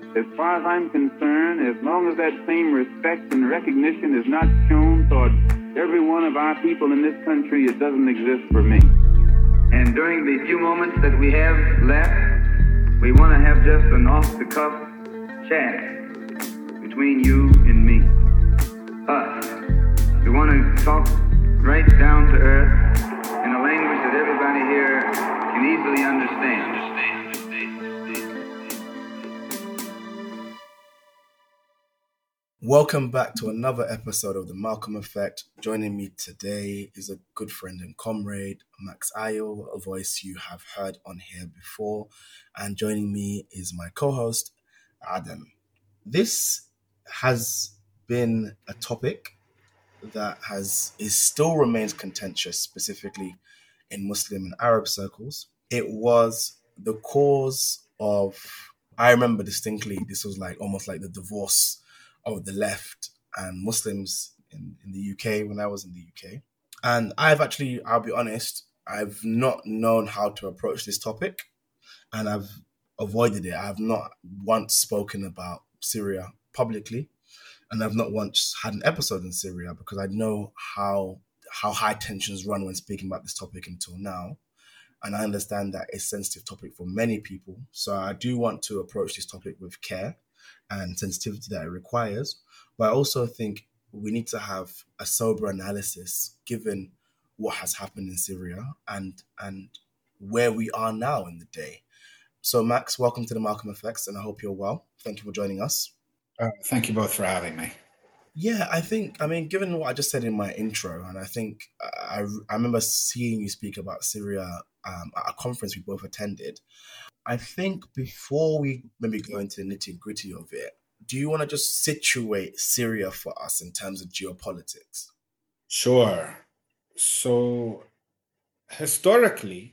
As far as I'm concerned, as long as that same respect and recognition is not shown toward every one of our people in this country, it doesn't exist for me. And during the few moments that we have left, we want to have just an off-the-cuff chat between you and me. Us. We want to talk right down to earth in a language that everybody here can easily understand. Welcome back to another episode of The Malcolm Effect. Joining me today is a good friend and comrade, Max Ayo, a voice you have heard on here before. And joining me is my co-host, Adam. This has been a topic that still remains contentious, specifically in Muslim and Arab circles. It was the cause of, I remember distinctly, this was almost like the divorce of the left and Muslims in the UK when I was in the UK. And I'll be honest, I've not known how to approach this topic and I've avoided it. I have not once spoken about Syria publicly and I've not once had an episode in Syria because I know how high tensions run when speaking about this topic until now. And I understand that it's a sensitive topic for many people. So I do want to approach this topic with care and sensitivity that it requires. But I also think we need to have a sober analysis given what has happened in Syria and where we are now in the day. So Max, welcome to the Malcolm Effects, and I hope you're well. Thank you for joining us. Thank you both for having me. Yeah, given what I just said in my intro, and I think I remember seeing you speak about Syria at a conference we both attended. I think before we maybe go into the nitty-gritty of it, do you want to just situate Syria for us in terms of geopolitics? Sure. So historically,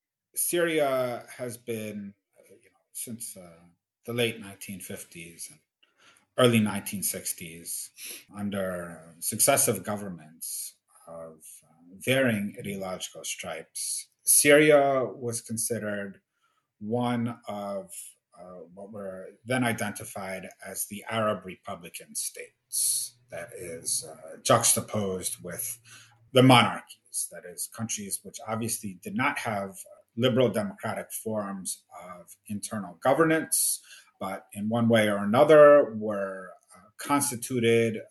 Syria has been, since the late 1950s and early 1960s, under successive governments of varying ideological stripes, Syria was considered one of what were then identified as the Arab Republican states, that is juxtaposed with the monarchies, that is countries which obviously did not have liberal democratic forms of internal governance, but in one way or another were constituted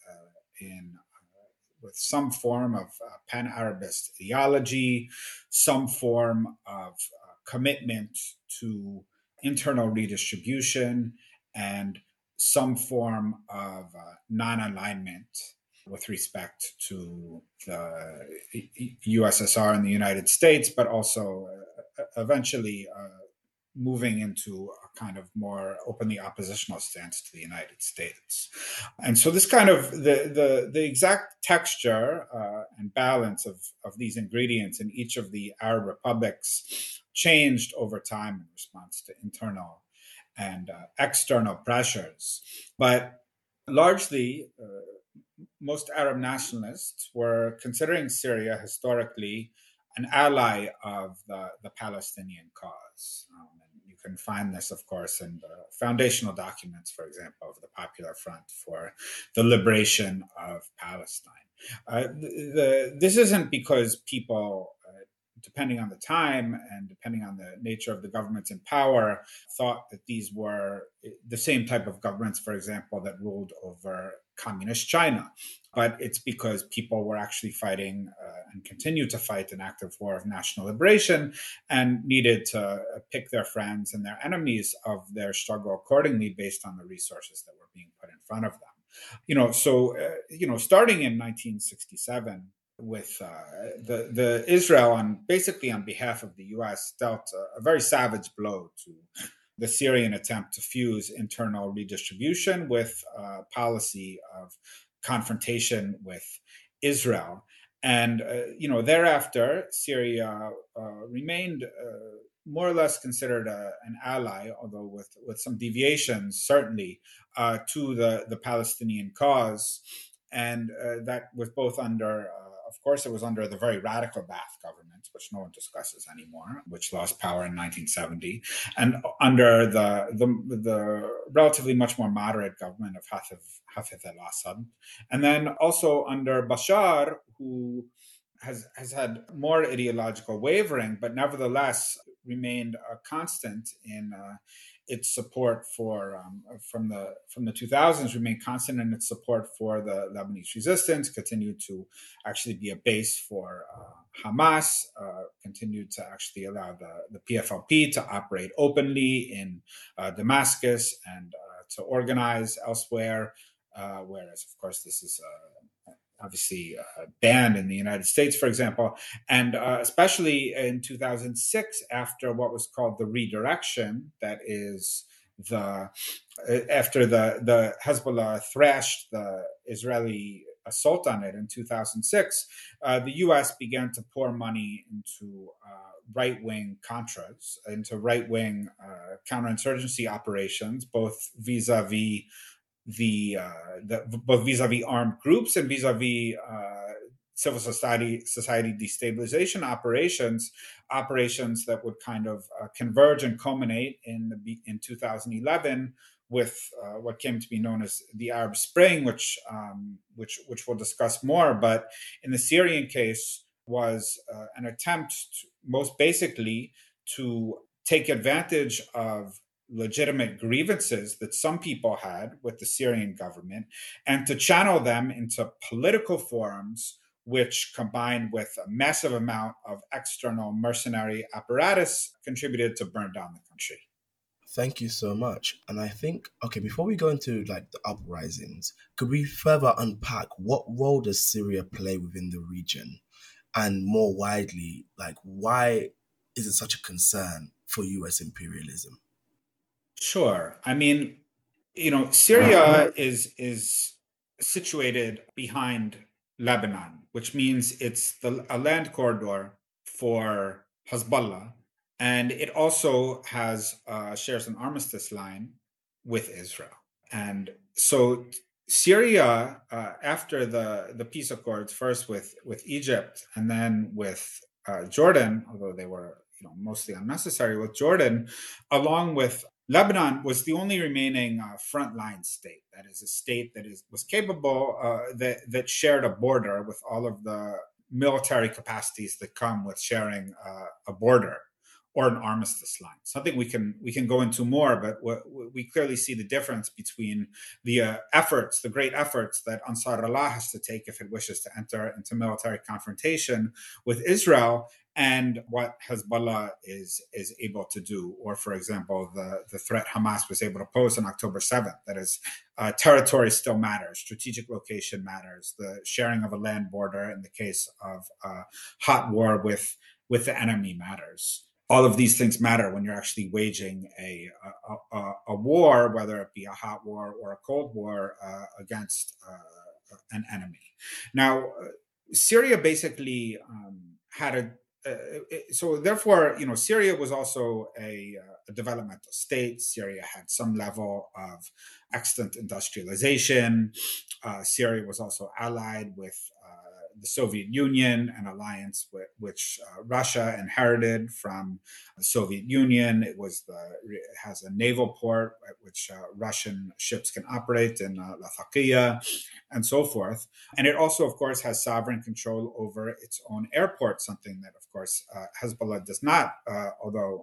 with some form of pan-Arabist ideology, some form of commitment to internal redistribution, and some form of non-alignment with respect to the USSR and the United States, but also eventually moving into a kind of more openly oppositional stance to the United States. And so this kind of the exact texture and balance of these ingredients in each of the Arab republics changed over time in response to internal and external pressures. But largely, most Arab nationalists were considering Syria historically an ally of the Palestinian cause. You can find this, of course, in the foundational documents, for example, of the Popular Front for the Liberation of Palestine. This isn't because people, depending on the time and depending on the nature of the governments in power, thought that these were the same type of governments, for example, that ruled over communist China. But it's because people were actually fighting and continue to fight an active war of national liberation and needed to pick their friends and their enemies of their struggle accordingly based on the resources that were being put in front of them. Starting in 1967, with the Israel basically on behalf of the U.S. dealt a very savage blow to the Syrian attempt to fuse internal redistribution with a policy of confrontation with Israel. And, thereafter, Syria remained more or less considered an ally, although with some deviations, certainly, to the Palestinian cause. And that was both under, of course, it was under the very radical Ba'ath government, which no one discusses anymore, which lost power in 1970, and under the relatively much more moderate government of Hafez al-Assad, and then also under Bashar, who has had more ideological wavering, but nevertheless remained a constant in its support for from the 2000s, remained constant in its support for the Lebanese resistance, continued to actually be a base for Hamas, continued to actually allow the PFLP to operate openly in Damascus and to organize elsewhere, whereas, of course, this is obviously banned in the United States, for example, and especially in 2006, after what was called the redirection, that is after the Hezbollah thrashed the Israeli assault on it in 2006, the U.S. began to pour money into right-wing Contras, into right-wing counterinsurgency operations, both vis-a-vis both vis-a-vis armed groups and vis-a-vis civil society destabilization operations that would kind of converge and culminate in 2011 with what came to be known as the Arab Spring, which we'll discuss more. But in the Syrian case, was an attempt, most basically, to take advantage of legitimate grievances that some people had with the Syrian government and to channel them into political forums, which combined with a massive amount of external mercenary apparatus contributed to burn down the country. Thank you so much. And I think, okay, before we go into like the uprisings, could we further unpack what role does Syria play within the region? And more widely, like, why is it such a concern for US imperialism? Sure. I mean, Syria is situated behind Lebanon, which means it's a land corridor for Hezbollah, and it also shares an armistice line with Israel. And so Syria, after the peace accords, first with Egypt and then with Jordan, although they were mostly unnecessary with Jordan, along with Lebanon, was the only remaining frontline state. That is a state that was capable, that shared a border with all of the military capacities that come with sharing a border or an armistice line. Something we can go into more, but we clearly see the difference between the great efforts that Ansar Allah has to take if it wishes to enter into military confrontation with Israel, and what Hezbollah is able to do. Or, for example, the threat Hamas was able to pose on October 7th, that is, territory still matters, strategic location matters, the sharing of a land border in the case of hot war with the enemy matters. All of these things matter when you're actually waging a war, whether it be a hot war or a cold war against an enemy. Now, Syria basically had so therefore, Syria was also a developmental state. Syria had some level of extant industrialization. Syria was also allied with the Soviet Union, an alliance which Russia inherited from the Soviet Union. It has a naval port at which Russian ships can operate in Latakia and so forth. And it also, of course, has sovereign control over its own airport, something that, of course, Hezbollah does not, although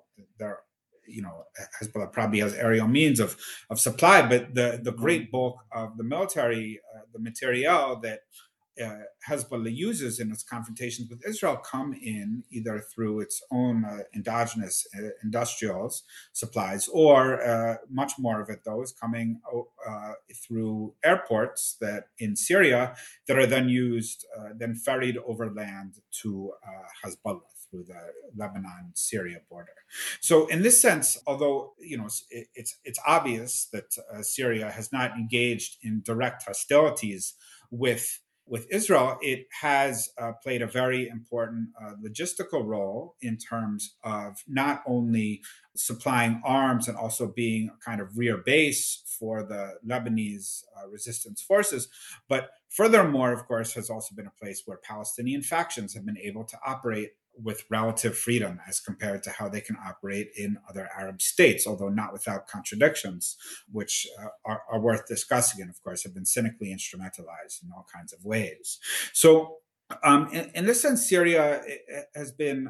Hezbollah probably has aerial means of supply, but the great bulk of the military, the materiel that Hezbollah uses in its confrontations with Israel come in either through its own endogenous industrials supplies, or much more of it, though, is coming through airports that in Syria that are then then ferried overland to Hezbollah through the Lebanon-Syria border. So in this sense, although it's obvious that Syria has not engaged in direct hostilities with Israel, it has played a very important logistical role in terms of not only supplying arms and also being a kind of rear base for the Lebanese resistance forces, but furthermore, of course, has also been a place where Palestinian factions have been able to operate with relative freedom as compared to how they can operate in other Arab states, although not without contradictions, which are worth discussing and, of course, have been cynically instrumentalized in all kinds of ways. So in this sense, Syria has been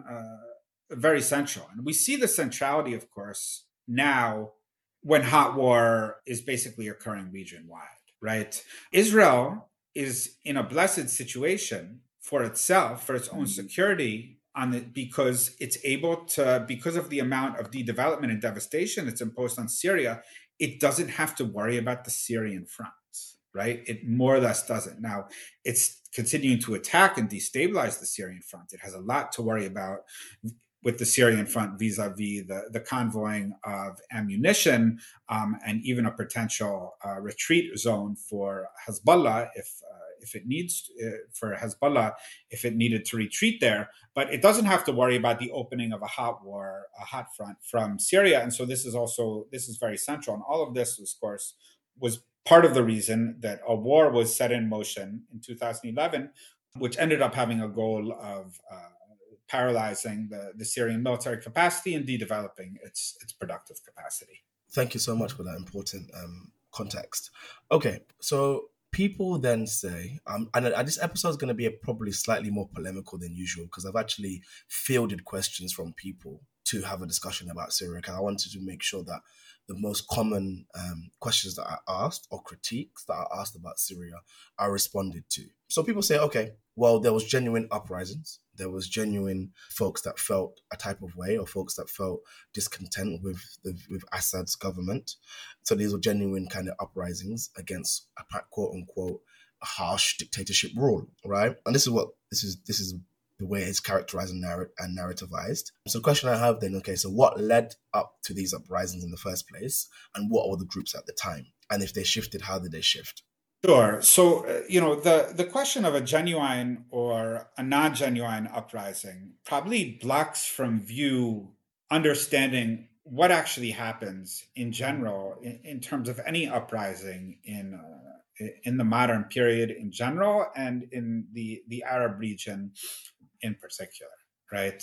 very central. And we see the centrality, of course, now when hot war is basically occurring region-wide, right? Israel is in a blessed situation for itself, for its own security, because it's able to, because of the amount of de-development and devastation that's imposed on Syria, it doesn't have to worry about the Syrian front, right? It more or less doesn't. Now, it's continuing to attack and destabilize the Syrian front. It has a lot to worry about with the Syrian front vis-a-vis the convoying of ammunition and even a potential retreat zone for Hezbollah if it needs for Hezbollah if it needed to retreat there. But it doesn't have to worry about the opening of a hot front from Syria. And so this is very central. And all of this, of course, was part of the reason that a war was set in motion in 2011, which ended up having a goal of paralyzing the Syrian military capacity and de-developing its productive capacity. Thank you so much for that important context. Okay, so people then say, and this episode is going to be probably slightly more polemical than usual because I've actually fielded questions from people to have a discussion about Syria, because I wanted to make sure that the most common questions that are asked or critiques that are asked about Syria are responded to. So people say, okay, well, there was genuine uprisings. There was genuine folks that felt a type of way or folks that felt discontent with Assad's government. So these were genuine kind of uprisings against a quote unquote harsh dictatorship rule, right? And this is the way it's characterized and narrativized. So the question I have then, okay, so what led up to these uprisings in the first place? And what were the groups at the time? And if they shifted, how did they shift? Sure. So, the question of a genuine or a non-genuine uprising probably blocks from view understanding what actually happens in general in terms of any uprising in the modern period in general and in the Arab region in particular, right?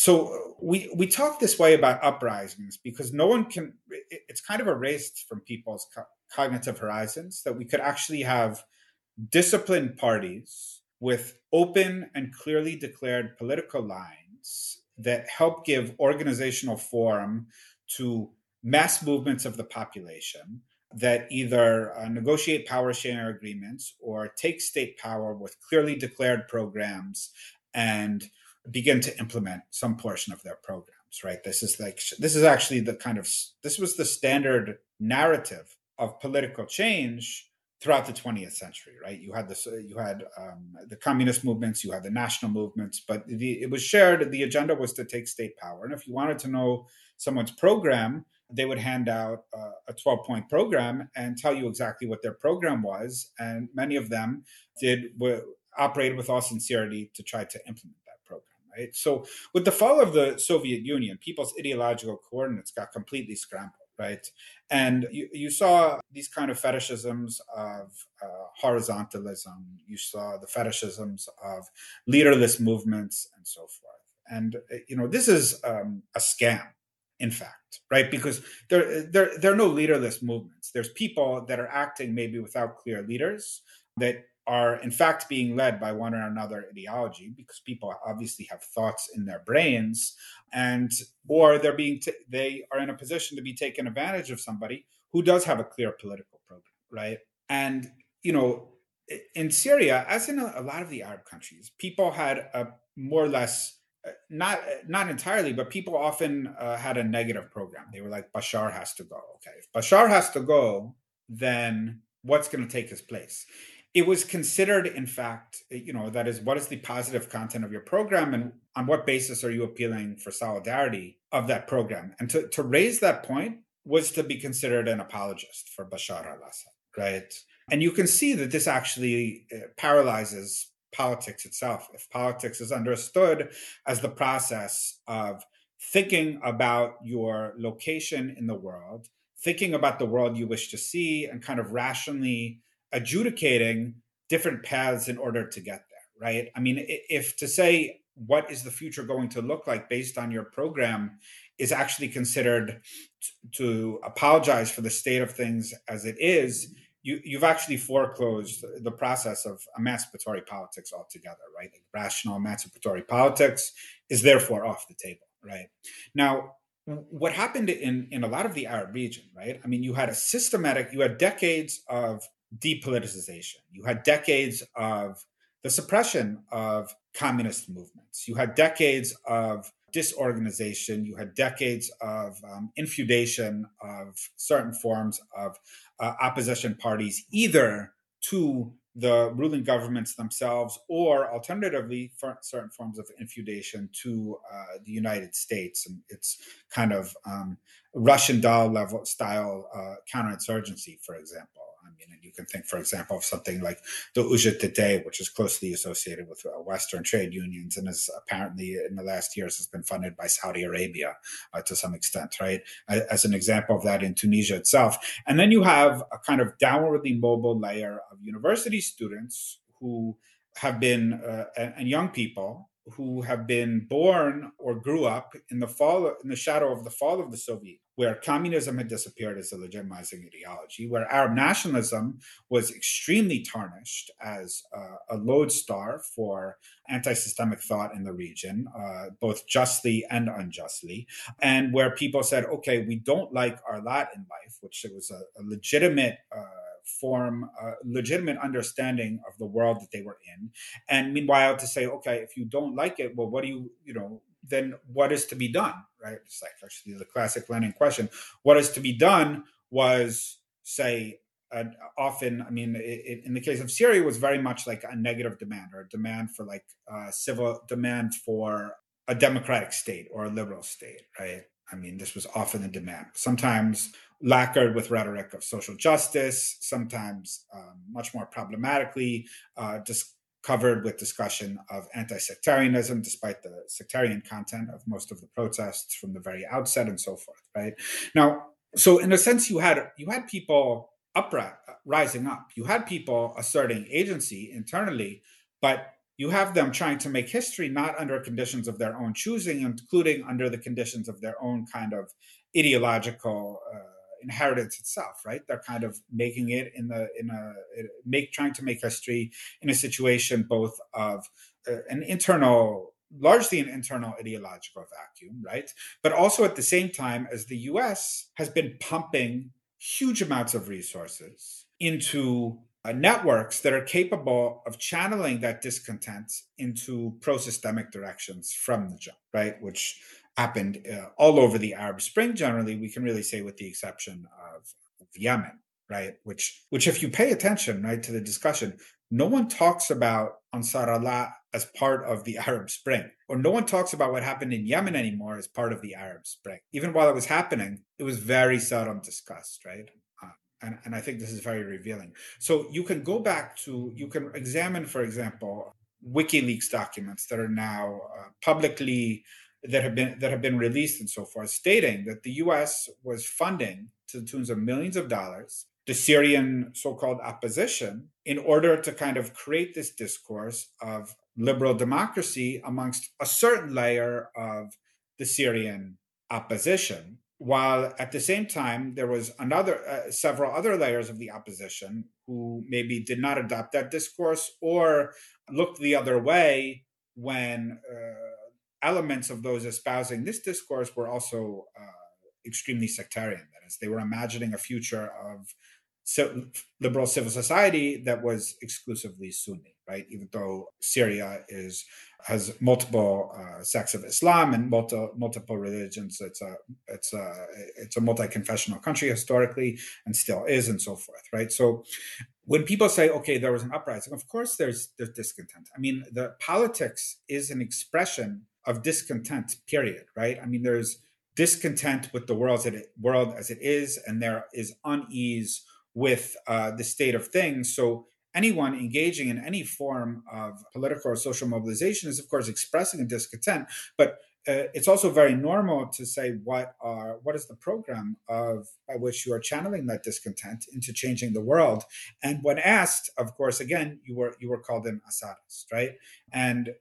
So we talk this way about uprisings because no one can, it's kind of erased from people's cognitive horizons that we could actually have disciplined parties with open and clearly declared political lines that help give organizational form to mass movements of the population that either negotiate power sharing agreements or take state power with clearly declared programs and begin to implement some portion of their programs, right? This is actually this was the standard narrative of political change throughout the 20th century, right? You had the communist movements, you had the national movements, but it was shared. The agenda was to take state power. And if you wanted to know someone's program, they would hand out a 12-point program and tell you exactly what their program was. And many of them operated with all sincerity to try to implement that program, right? So with the fall of the Soviet Union, people's ideological coordinates got completely scrambled, right? And you saw these kind of fetishisms of horizontalism. You saw the fetishisms of leaderless movements and so forth. And, this is a scam, in fact, right? Because there are no leaderless movements. There's people that are acting maybe without clear leaders that are in fact being led by one or another ideology, because people obviously have thoughts in their brains, or they are in a position to be taken advantage of somebody who does have a clear political program, right? And in Syria, as in a lot of the Arab countries, people had a more or less not entirely, but people often had a negative program. They were like, Bashar has to go. Okay, if Bashar has to go, then what's going to take his place? It was considered, in fact, that is, what is the positive content of your program and on what basis are you appealing for solidarity of that program? And to raise that point was to be considered an apologist for Bashar al-Assad, right? And you can see that this actually paralyzes politics itself. If politics is understood as the process of thinking about your location in the world, thinking about the world you wish to see, and kind of rationally adjudicating different paths in order to get there, right? I mean, if to say what is the future going to look like based on your program is actually considered to apologize for the state of things as it is, you've actually foreclosed the process of emancipatory politics altogether, right? Like rational emancipatory politics is therefore off the table, right? Now, what happened in a lot of the Arab region, right? I mean, you had decades of depoliticization. You had decades of the suppression of communist movements. You had decades of disorganization. You had decades of infeudation of certain forms of opposition parties, either to the ruling governments themselves or alternatively for certain forms of infeudation to the United States and its kind of Russian doll level style counterinsurgency, for example. I mean, and you can think, for example, of something like the UJTT, which is closely associated with Western trade unions and is apparently in the last years has been funded by Saudi Arabia to some extent, right? As an example of that in Tunisia itself. And then you have a kind of downwardly mobile layer of university students who have been, and young people who have been born or grew up in the shadow of the fall of the Soviet, where communism had disappeared as a legitimizing ideology, where Arab nationalism was extremely tarnished as a lodestar for anti-systemic thought in the region, both justly and unjustly, and where people said, okay, we don't like our lot in life, which it was a legitimate legitimate understanding of the world that they were in. And meanwhile, to say, okay, if you don't like it, well, what do then what is to be done, right? It's like actually the classic Lenin question. What is to be done was, say, often, I mean, in the case of Syria, it was very much like a negative demand or a demand for like civil demand for a democratic state or a liberal state, right? I mean, this was often the demand. Sometimes lacquered with rhetoric of social justice, sometimes much more problematically just covered with discussion of anti-sectarianism, despite the sectarian content of most of the protests from the very outset and so forth, right? Now, so in a sense, you had people rising up. You had people asserting agency internally, but you have them trying to make history not under conditions of their own choosing, including under the conditions of their own kind of ideological inheritance itself, right? They're kind of making it trying to make history in a situation both of largely an internal ideological vacuum, right? But also at the same time as the US has been pumping huge amounts of resources into networks that are capable of channeling that discontent into pro-systemic directions from the jump, right? Which happened all over the Arab Spring. Generally, we can really say, with the exception of Yemen, right? Which if you pay attention, right, to the discussion, no one talks about Ansar Allah as part of the Arab Spring, or no one talks about what happened in Yemen anymore as part of the Arab Spring. Even while it was happening, it was very seldom discussed, right? And I think this is very revealing. So you can go back you can examine, for example, WikiLeaks documents that are now publicly that have been released and so forth, stating that the U.S. was funding to the tunes of millions of dollars the Syrian so-called opposition in order to kind of create this discourse of liberal democracy amongst a certain layer of the Syrian opposition, while at the same time there was several other layers of the opposition who maybe did not adopt that discourse or looked the other way when elements of those espousing this discourse were also extremely sectarian. That is, they were imagining a future of liberal civil society that was exclusively Sunni, right? Even though Syria has multiple sects of Islam and multiple religions, it's a multi-confessional country historically and still is, and so forth, right? So when people say, okay, there was an uprising, of course there's discontent. I mean, the politics is an expression of discontent, period, right? I mean, there's discontent with the world as it is, and there is unease with the state of things. So anyone engaging in any form of political or social mobilization is, of course, expressing a discontent. But it's also very normal to say what is the program by which you are channeling that discontent into changing the world. And when asked, of course, again, you were called an Assadist, right? And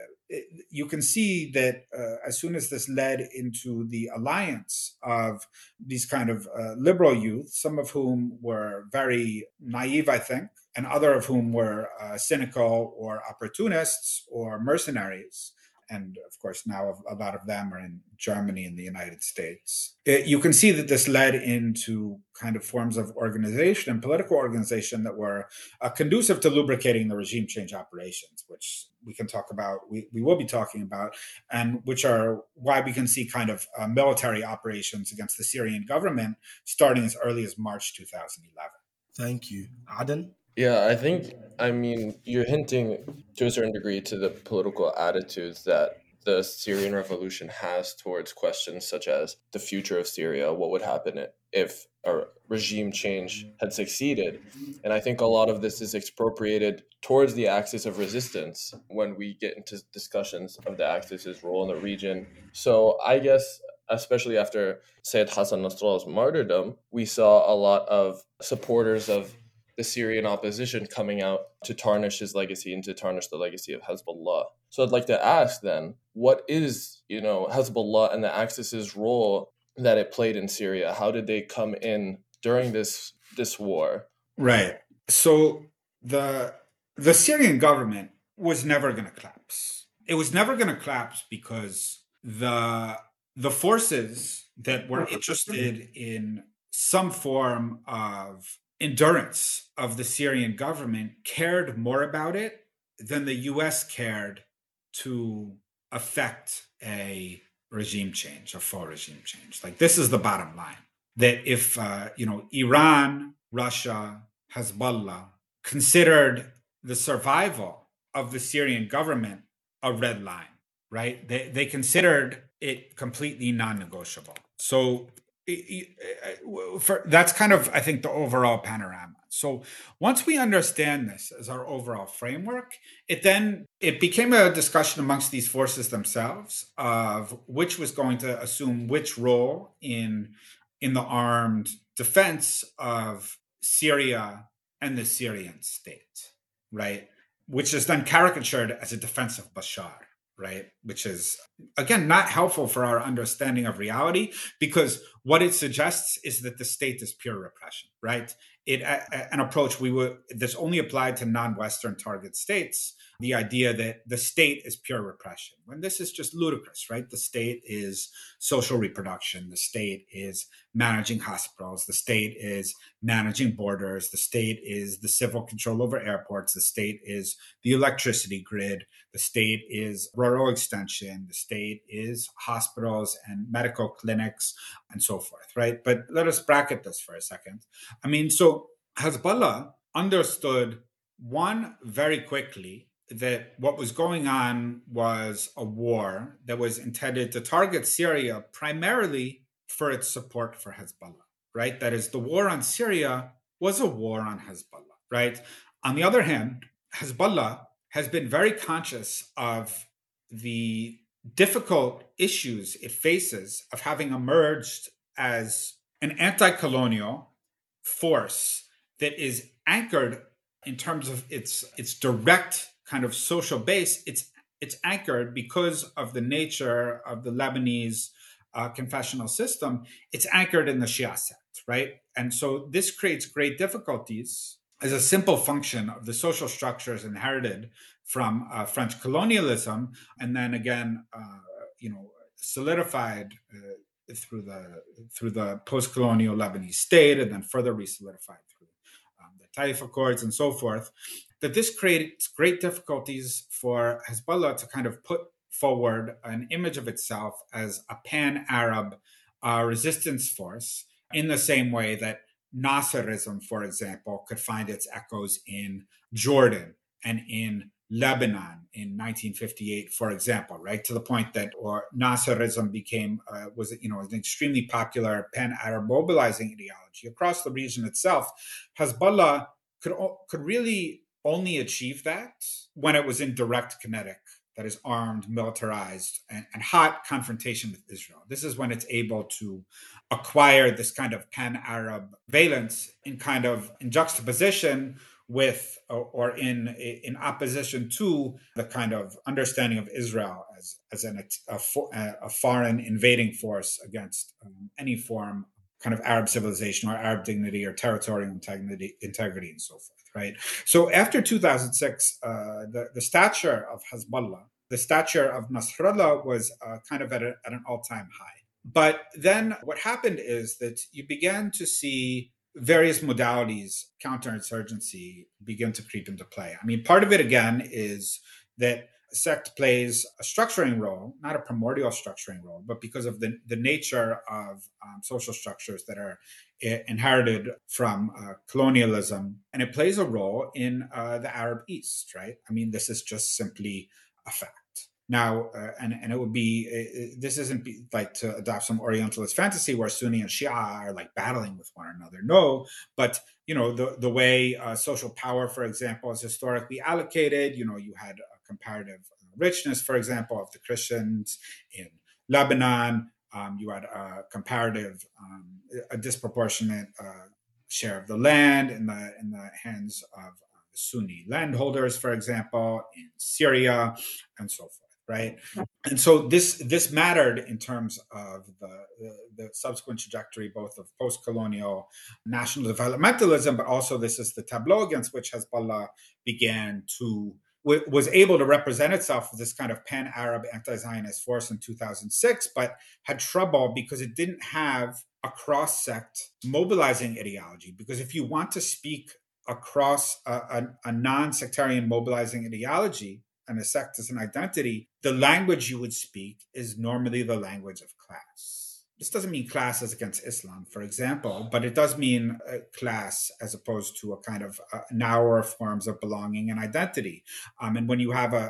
you can see that as soon as this led into the alliance of these kind of liberal youth, some of whom were very naive, I think, and other of whom were cynical or opportunists or mercenaries. And of course, now a lot of them are in Germany and the United States. You can see that this led into kind of forms of organization and political organization that were conducive to lubricating the regime change operations, which we can talk about, we will be talking about, and which are why we can see kind of military operations against the Syrian government starting as early as March 2011. Thank you. Aden? Yeah, I mean, you're hinting to a certain degree to the political attitudes that the Syrian revolution has towards questions such as the future of Syria, what would happen if a regime change had succeeded. And I think a lot of this is expropriated towards the axis of resistance when we get into discussions of the axis's role in the region. So I guess, especially after Sayyid Hassan Nasrallah's martyrdom, we saw a lot of supporters of the Syrian opposition coming out to tarnish his legacy and to tarnish the legacy of Hezbollah. So I'd like to ask then, what is, Hezbollah and the Axis's role that it played in Syria? How did they come in during this war? Right. So the Syrian government was never going to collapse. It was never going to collapse because the forces that were interested in some form of endurance of the Syrian government cared more about it than the US cared to affect a regime change, a full regime change. Like, this is the bottom line, that if, Iran, Russia, Hezbollah considered the survival of the Syrian government a red line, right? They considered it completely non-negotiable. So that's kind of, I think, the overall panorama. So once we understand this as our overall framework, it became a discussion amongst these forces themselves of which was going to assume which role in the armed defense of Syria and the Syrian state, right? Which is then caricatured as a defense of Bashar, right? Which is, again, not helpful for our understanding of reality, because what it suggests is that the state is pure repression, right? An approach this only applied to non-Western target states, the idea that the state is pure repression, when this is just ludicrous, right? The state is social reproduction. The state is managing hospitals. The state is managing borders. The state is the civil control over airports. The state is the electricity grid. The state is rural extension. The state is hospitals and medical clinics and so forth, right? But let us bracket this for a second. I mean, so Hezbollah understood, one, very quickly, that what was going on was a war that was intended to target Syria primarily for its support for Hezbollah, right? That is, the war on Syria was a war on Hezbollah, right? On the other hand, Hezbollah has been very conscious of the difficult issues it faces of having emerged as an anti-colonial force that is anchored in terms of its direct kind of social base. It's anchored because of the nature of the Lebanese confessional system. It's anchored in the Shia sect, right? And so this creates great difficulties as a simple function of the social structures inherited from French colonialism, and then again, solidified through the post-colonial Lebanese state, and then further re-solidified through the Taif Accords and so forth. That this creates great difficulties for Hezbollah to kind of put forward an image of itself as a pan-Arab resistance force, in the same way that Nasserism, for example, could find its echoes in Jordan and in Lebanon in 1958, for example, right? To the point that Nasserism was an extremely popular pan-Arab mobilizing ideology across the region itself. Hezbollah could really only achieve that when it was in direct kinetic that is armed, militarized, and hot confrontation with Israel. This is when it's able to acquire this kind of pan-Arab valence in juxtaposition with or in opposition to the kind of understanding of Israel as a foreign invading force against any form kind of Arab civilization or Arab dignity or territorial integrity and so forth, right? So after 2006, the stature of Hezbollah, the stature of Nasrallah was kind of at an all-time high. But then what happened is that you began to see various modalities, counterinsurgency, begin to creep into play. I mean, part of it, again, is that sect plays a structuring role, not a primordial structuring role, but because of the nature of social structures that are inherited from colonialism. And it plays a role in the Arab East, right? I mean, this is just simply a fact. Now, and it would be, this isn't like to adopt some Orientalist fantasy where Sunni and Shia are like battling with one another. No, but, the way social power, for example, is historically allocated, you had a comparative richness, for example, of the Christians in Lebanon. You had a comparative, a disproportionate share of the land in the hands of Sunni landholders, for example, in Syria, and so forth. Right, and so this mattered in terms of the subsequent trajectory, both of post-colonial national developmentalism, but also this is the tableau against which Hezbollah was able to represent itself as this kind of pan-Arab anti-Zionist force in 2006, but had trouble because it didn't have a cross-sect mobilizing ideology. Because if you want to speak across a non-sectarian mobilizing ideology, and a sect as an identity, the language you would speak is normally the language of class. This doesn't mean class as against Islam, for example, but it does mean class as opposed to a kind of narrower forms of belonging and identity. And when you have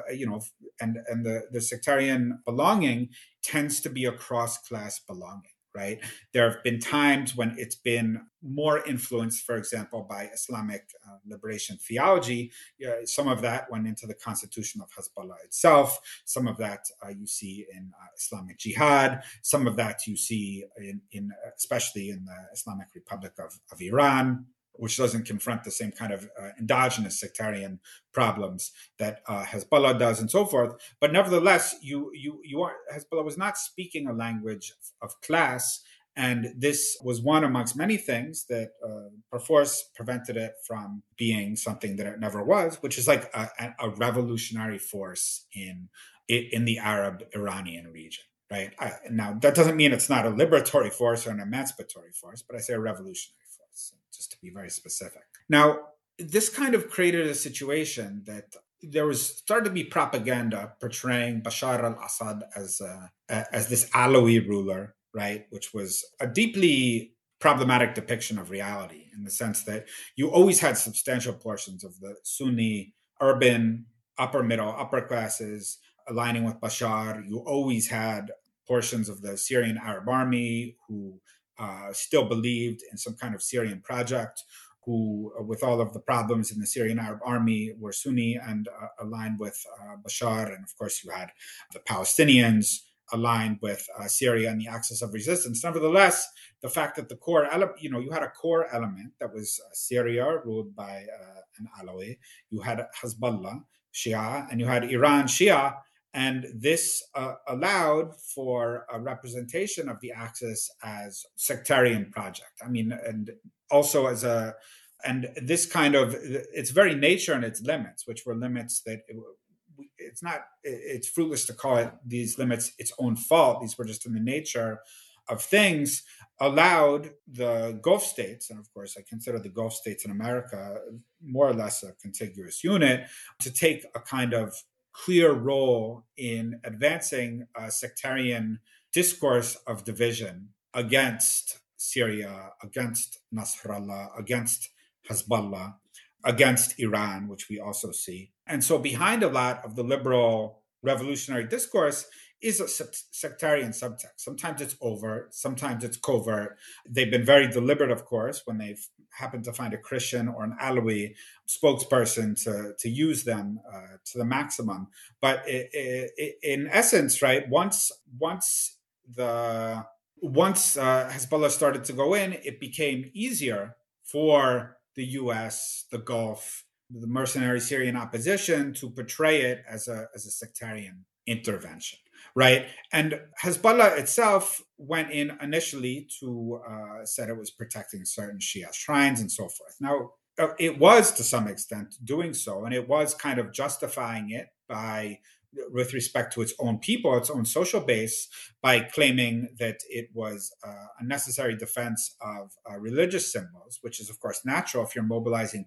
the sectarian belonging tends to be a cross-class belonging. Right. There have been times when it's been more influenced, for example, by Islamic liberation theology. Some of that went into the constitution of Hezbollah itself. Some of that you see in Islamic Jihad. Some of that you see especially in the Islamic Republic of Iran, which doesn't confront the same kind of endogenous sectarian problems that Hezbollah does, and so forth. But nevertheless, Hezbollah was not speaking a language of class, and this was one amongst many things that perforce prevented it from being something that it never was, which is like a revolutionary force in the Arab Iranian region. Right now, that doesn't mean it's not a liberatory force or an emancipatory force, but I say a revolutionary force, just to be very specific. Now, this kind of created a situation that there started to be propaganda portraying Bashar al-Assad as this Alawi ruler, right, which was a deeply problematic depiction of reality in the sense that you always had substantial portions of the Sunni urban upper classes aligning with Bashar. You always had portions of the Syrian Arab army who still believed in some kind of Syrian project, who, with all of the problems in the Syrian Arab army, were Sunni and aligned with Bashar. And of course, you had the Palestinians aligned with Syria and the axis of resistance. Nevertheless, the fact that the core element, you had a core element that was Syria, ruled by an Alawi. You had Hezbollah, Shia, and you had Iran, Shia. And this allowed for a representation of the axis as sectarian project. I mean, and also and this kind of, its very nature and its limits, which were limits that it's fruitless to call it these limits its own fault. These were just in the nature of things, allowed the Gulf states, and of course I consider the Gulf states in America more or less a contiguous unit, to take a kind of clear role in advancing a sectarian discourse of division against Syria, against Nasrallah, against Hezbollah, against Iran, which we also see. And so behind a lot of the liberal revolutionary discourse is a sectarian subtext. Sometimes it's overt, sometimes it's covert. They've been very deliberate, of course, when they've happened to find a Christian or an Alawi spokesperson to use them to the maximum. But in essence, right, once Hezbollah started to go in, it became easier for the U.S., the Gulf, the mercenary Syrian opposition to portray it as a sectarian intervention, right? And Hezbollah itself went in initially to said it was protecting certain Shia shrines and so forth. Now, it was to some extent doing so, and it was kind of justifying it with respect to its own people, its own social base, by claiming that it was a necessary defense of religious symbols, which is, of course, natural if you're mobilizing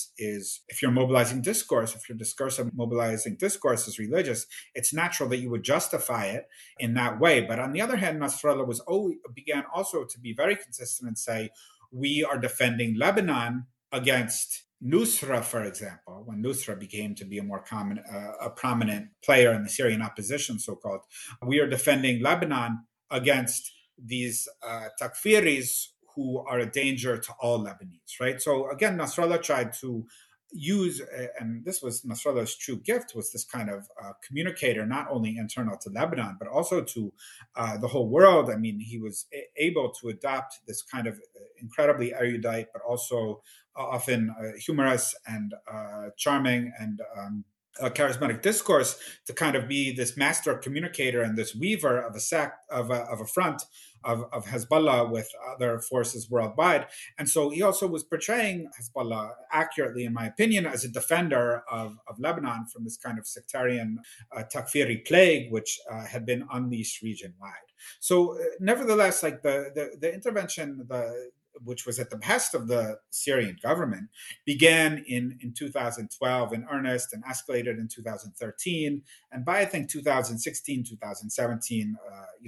discourse, if your discourse of mobilizing discourse is religious, it's natural that you would justify it in that way. But on the other hand, Nasrallah began also to be very consistent and say, we are defending Lebanon against Nusra, for example, when Nusra became to be a prominent player in the Syrian opposition, so-called, we are defending Lebanon against these takfiris who are a danger to all Lebanese, right? So again, Nasrallah tried to use, and this was Nasrallah's true gift, was this kind of communicator, not only internal to Lebanon, but also to the whole world. I mean, he was able to adopt this kind of incredibly erudite, but also often humorous and charming and charismatic discourse to kind of be this master communicator and this weaver of a front of Hezbollah with other forces worldwide. And so he also was portraying Hezbollah accurately, in my opinion, as a defender of Lebanon from this kind of sectarian takfiri plague, which had been unleashed region-wide. So nevertheless, like the intervention, which was at the behest of the Syrian government, began in 2012 in earnest and escalated in 2013. And by, I think, 2016, 2017,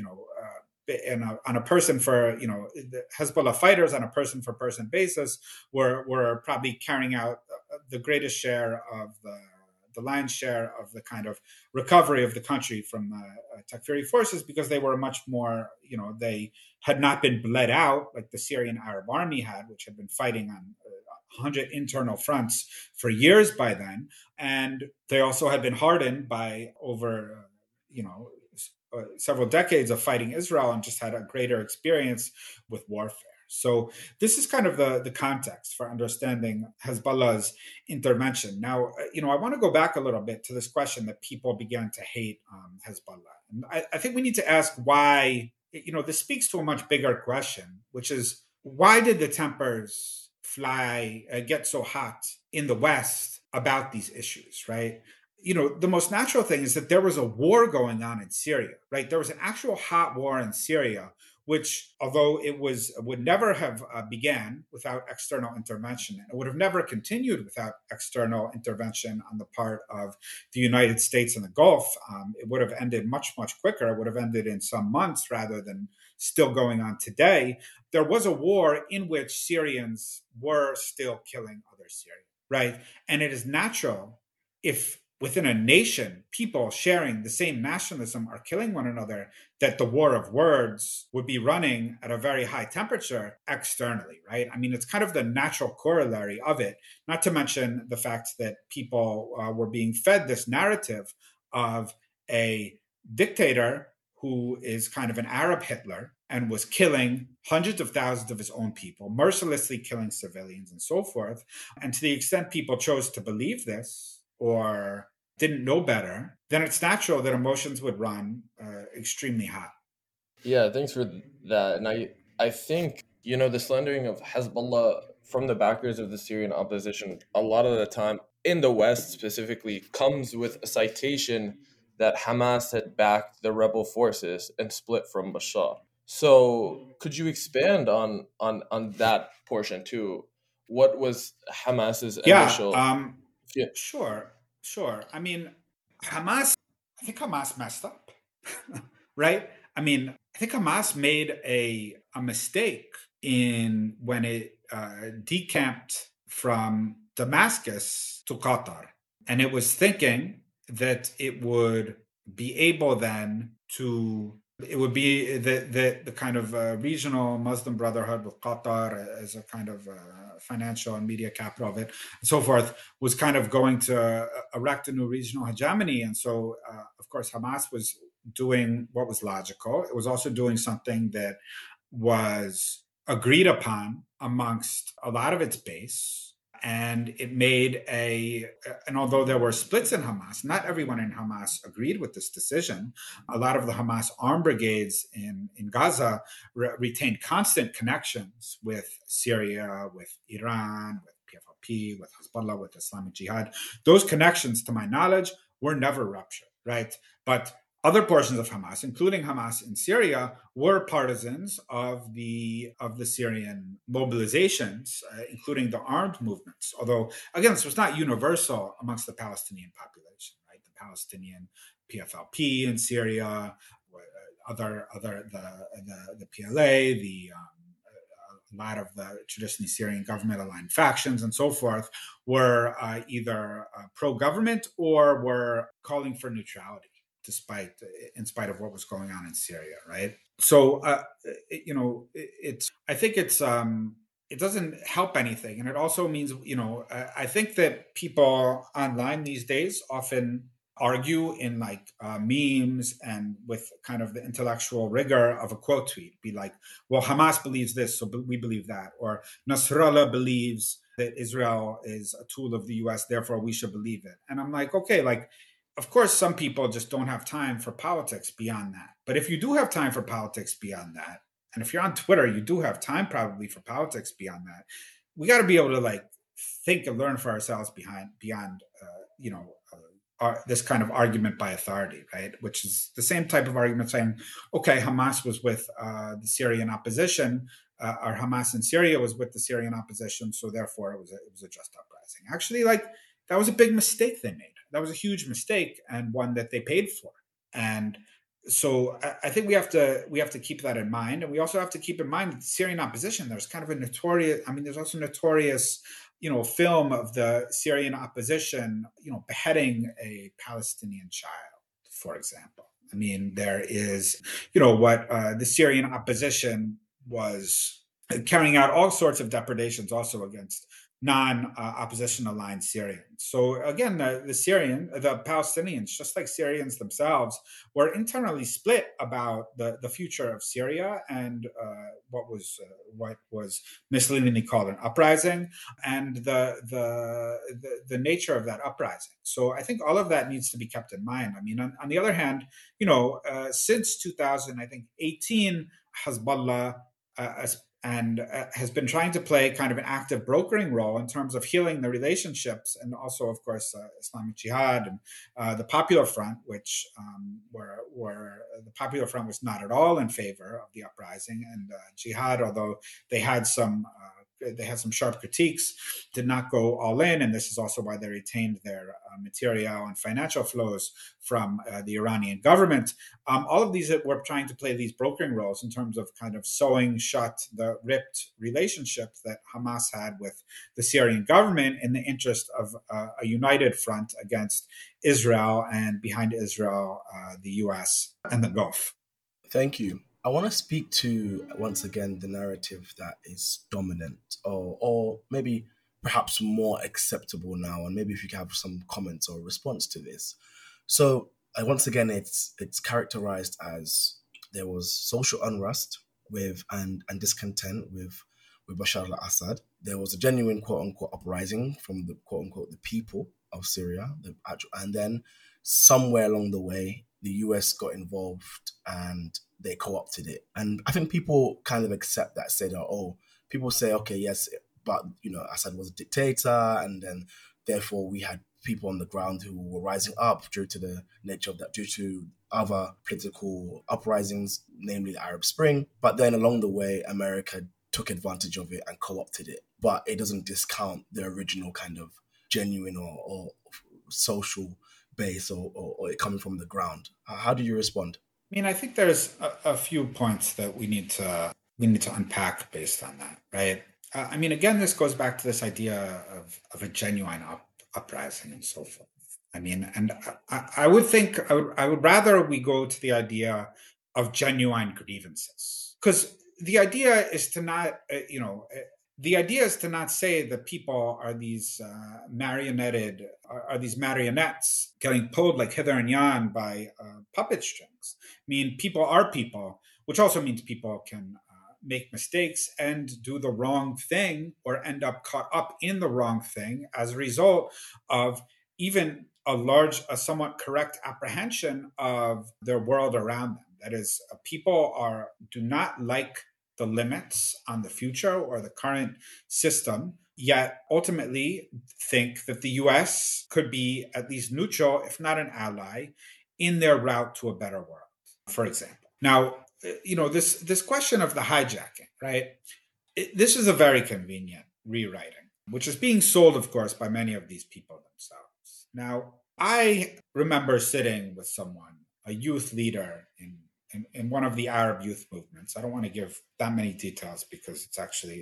on a person for, the Hezbollah fighters on a person for person basis were probably carrying out the greatest share of the lion's share of the kind of recovery of the country from Takfiri forces, because they were much more, they had not been bled out like the Syrian Arab army had, which had been fighting on 100 internal fronts for years by then. And they also had been hardened by over, several decades of fighting Israel and just had a greater experience with warfare. So this is kind of the context for understanding Hezbollah's intervention. Now, I want to go back a little bit to this question that people began to hate Hezbollah. And I think we need to ask why, this speaks to a much bigger question, which is, why did the tempers get so hot in the West about these issues, right? The most natural thing is that there was a war going on in Syria, right? There was an actual hot war in Syria, which, although it would never have began without external intervention, it would have never continued without external intervention on the part of the United States and the Gulf. It would have ended much, much quicker. It would have ended in some months rather than still going on today. There was a war in which Syrians were still killing other Syrians, right? And it is natural if within a nation, people sharing the same nationalism are killing one another, that the war of words would be running at a very high temperature externally, right? I mean, it's kind of the natural corollary of it, not to mention the fact that people were being fed this narrative of a dictator who is kind of an Arab Hitler and was killing hundreds of thousands of his own people, mercilessly killing civilians and so forth. And to the extent people chose to believe this, or didn't know better, then it's natural that emotions would run extremely hot. Yeah, thanks for that. And I think, the slandering of Hezbollah from the backers of the Syrian opposition, a lot of the time, in the West specifically, comes with a citation that Hamas had backed the rebel forces and split from Bashar. So could you expand on that portion too? What was Hamas's initial... Sure. I mean, I think Hamas messed up, right? I mean, I think Hamas made a mistake when it decamped from Damascus to Qatar. And it was thinking that it would be able then to, it would be the kind of regional Muslim Brotherhood with Qatar as a kind of financial and media capital of it, and so forth, was kind of going to erect a new regional hegemony. And so, of course, Hamas was doing what was logical. It was also doing something that was agreed upon amongst a lot of its base. And it made and although there were splits in Hamas, not everyone in Hamas agreed with this decision. A lot of the Hamas armed brigades in Gaza retained constant connections with Syria, with Iran, with PFLP, with Hezbollah, with Islamic Jihad. Those connections, to my knowledge, were never ruptured, right? But other portions of Hamas, including Hamas in Syria, were partisans of the Syrian mobilizations, including the armed movements. Although, again, this was not universal amongst the Palestinian population, right? The Palestinian PFLP in Syria, the PLA, a lot of the traditionally Syrian government-aligned factions and so forth were either pro-government or were calling for neutrality, in spite of what was going on in Syria, right? So, I think it doesn't help anything. And it also means, I think that people online these days often argue in memes and with kind of the intellectual rigor of a quote tweet, be like, well, Hamas believes this, so we believe that. Or Nasrallah believes that Israel is a tool of the US, therefore we should believe it. And I'm like, okay, of course, some people just don't have time for politics beyond that. But if you do have time for politics beyond that, and if you're on Twitter, you do have time probably for politics beyond that, we got to be able to think and learn for ourselves beyond this kind of argument by authority, right? Which is the same type of argument saying, okay, Hamas was with the Syrian opposition, or Hamas in Syria was with the Syrian opposition, so therefore it was a just uprising. Actually, that was a big mistake they made. That was a huge mistake, and one that they paid for. And so I think we have to keep that in mind. And we also have to keep in mind that the Syrian opposition, there's kind of there's also notorious, film of the Syrian opposition, beheading a Palestinian child, for example. I mean, there is, what the Syrian opposition was carrying out all sorts of depredations also against non-opposition aligned Syrians. So again, the Palestinians, just like Syrians themselves, were internally split about the future of Syria and what was misleadingly called an uprising and the nature of that uprising. So I think all of that needs to be kept in mind. I mean, on the other hand, since 2018, Hezbollah has been trying to play kind of an active brokering role in terms of healing the relationships, and also, of course, Islamic Jihad and the Popular Front, which where the Popular Front was not at all in favor of the uprising, and Jihad, although they had some sharp critiques, did not go all in, and this is also why they retained their material and financial flows from the Iranian government. All of these were trying to play these brokering roles in terms of kind of sewing shut the ripped relationship that Hamas had with the Syrian government in the interest of a united front against Israel, and behind Israel, the US and the Gulf. Thank you. I want to speak to, once again, the narrative that is dominant or maybe perhaps more acceptable now. And maybe if you can have some comments or response to this. So once again, it's characterized as there was social unrest and discontent with Bashar al-Assad. There was a genuine quote unquote uprising from the quote unquote the people of Syria, and then somewhere along the way, the US got involved and they co-opted it. And I think people kind of accept that, say that, people say, okay, yes, but, Assad was a dictator, and then therefore we had people on the ground who were rising up due to the nature of that, due to other political uprisings, namely the Arab Spring. But then along the way, America took advantage of it and co-opted it. But it doesn't discount the original kind of genuine or social base or it coming from the ground. How do you respond? I mean, I think there's a few points that we need to unpack based on that, right? I mean, again, this goes back to this idea of a genuine uprising and so forth. I mean, and I would think I would rather we go to the idea of genuine grievances, because the idea is to not, the idea is to not say that people are these are these marionettes getting pulled like hither and yon by puppet strings. I mean, people are people, which also means people can make mistakes and do the wrong thing or end up caught up in the wrong thing as a result of even a somewhat correct apprehension of their world around them. That is, people do not like the limits on the future or the current system, yet ultimately think that the US could be at least neutral, if not an ally, in their route to a better world, for example. Now, this question of the hijacking, right? This is a very convenient rewriting, which is being sold, of course, by many of these people themselves. Now, I remember sitting with someone, a youth leader in one of the Arab youth movements. I don't want to give that many details because it's actually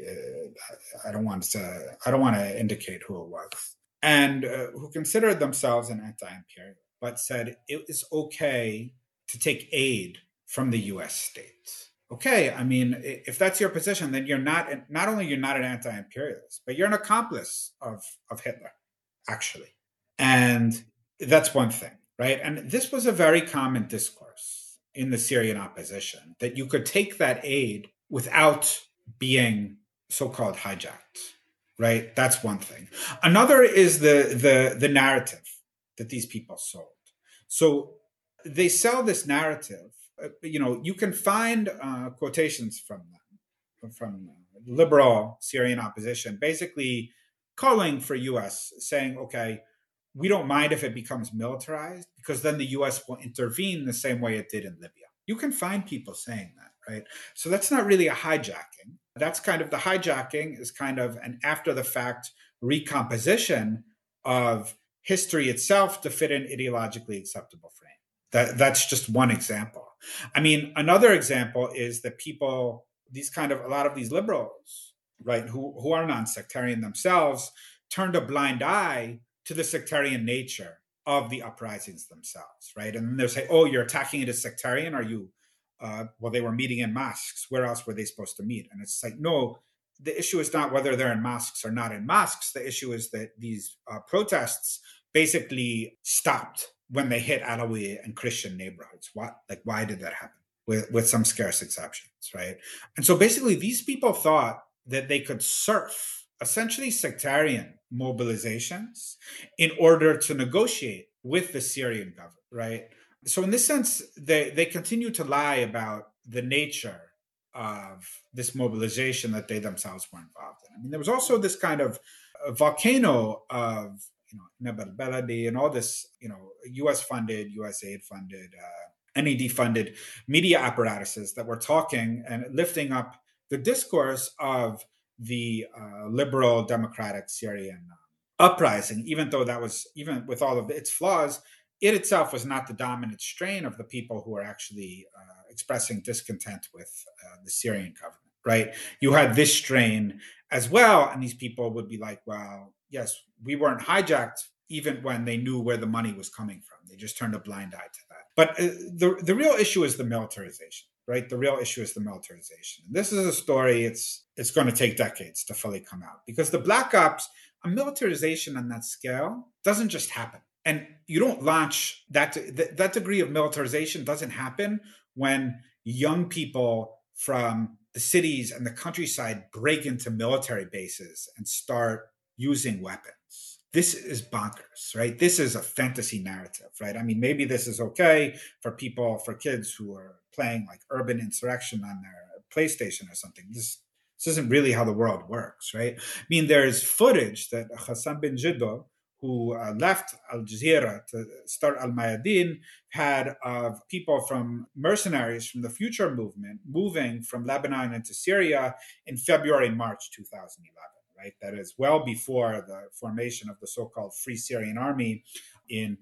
I don't want to indicate who it was, and who considered themselves an anti-imperial, but said it is okay to take aid from the U.S. state. Okay, I mean, if that's your position, then not only you're not an anti-imperialist, but you're an accomplice of Hitler, actually. And that's one thing, right? And this was a very common discourse in the Syrian opposition, that you could take that aid without being so-called hijacked, right? That's one thing. Another is the narrative that these people sold. So they sell this narrative. You can find quotations from them, from liberal Syrian opposition, basically calling for U.S., saying, okay, we don't mind if it becomes militarized because then the US will intervene the same way it did in Libya. You can find people saying that, right? So that's not really a hijacking. That's kind of the hijacking is kind of an after the fact recomposition of history itself to fit an ideologically acceptable frame. That's just one example. I mean, another example is that a lot of these liberals, right, who are non-sectarian themselves, turned a blind eye to the sectarian nature of the uprisings themselves, right? And then they'll say, oh, you're attacking it as sectarian? Are you, well, they were meeting in mosques. Where else were they supposed to meet? And it's like, no, the issue is not whether they're in mosques or not in mosques. The issue is that these protests basically stopped when they hit Alawi and Christian neighborhoods. Why did that happen? With some scarce exceptions, right? And so basically these people thought that they could surf essentially sectarian mobilizations in order to negotiate with the Syrian government, right? So in this sense, they continue to lie about the nature of this mobilization that they themselves were involved in. I mean, there was also this kind of volcano of, Nabal Baladi and all this, US funded, USAID funded, NED funded media apparatuses that were talking and lifting up the discourse of the liberal democratic Syrian uprising, even with all of its flaws, it itself was not the dominant strain of the people who were actually expressing discontent with the Syrian government, right? You had this strain as well, and these people would be like, well, yes, we weren't hijacked even when they knew where the money was coming from. They just turned a blind eye to that. But the real issue is the militarization, right? The real issue is the militarization. And this is a story, it's going to take decades to fully come out, because the Black Ops, a militarization on that scale doesn't just happen. And you don't launch that degree of militarization doesn't happen when young people from the cities and the countryside break into military bases and start using weapons. This is bonkers, right? This is a fantasy narrative, right? I mean, maybe this is okay for kids who are playing like Urban Insurrection on their PlayStation or something. This isn't really how the world works, right? I mean, there's footage that Hassan bin Jiddo, who left Al Jazeera to start Al Mayadeen, had of people from mercenaries from the Future movement moving from Lebanon into Syria in February and March 2011. Right, that is well before the formation of the so-called Free Syrian Army in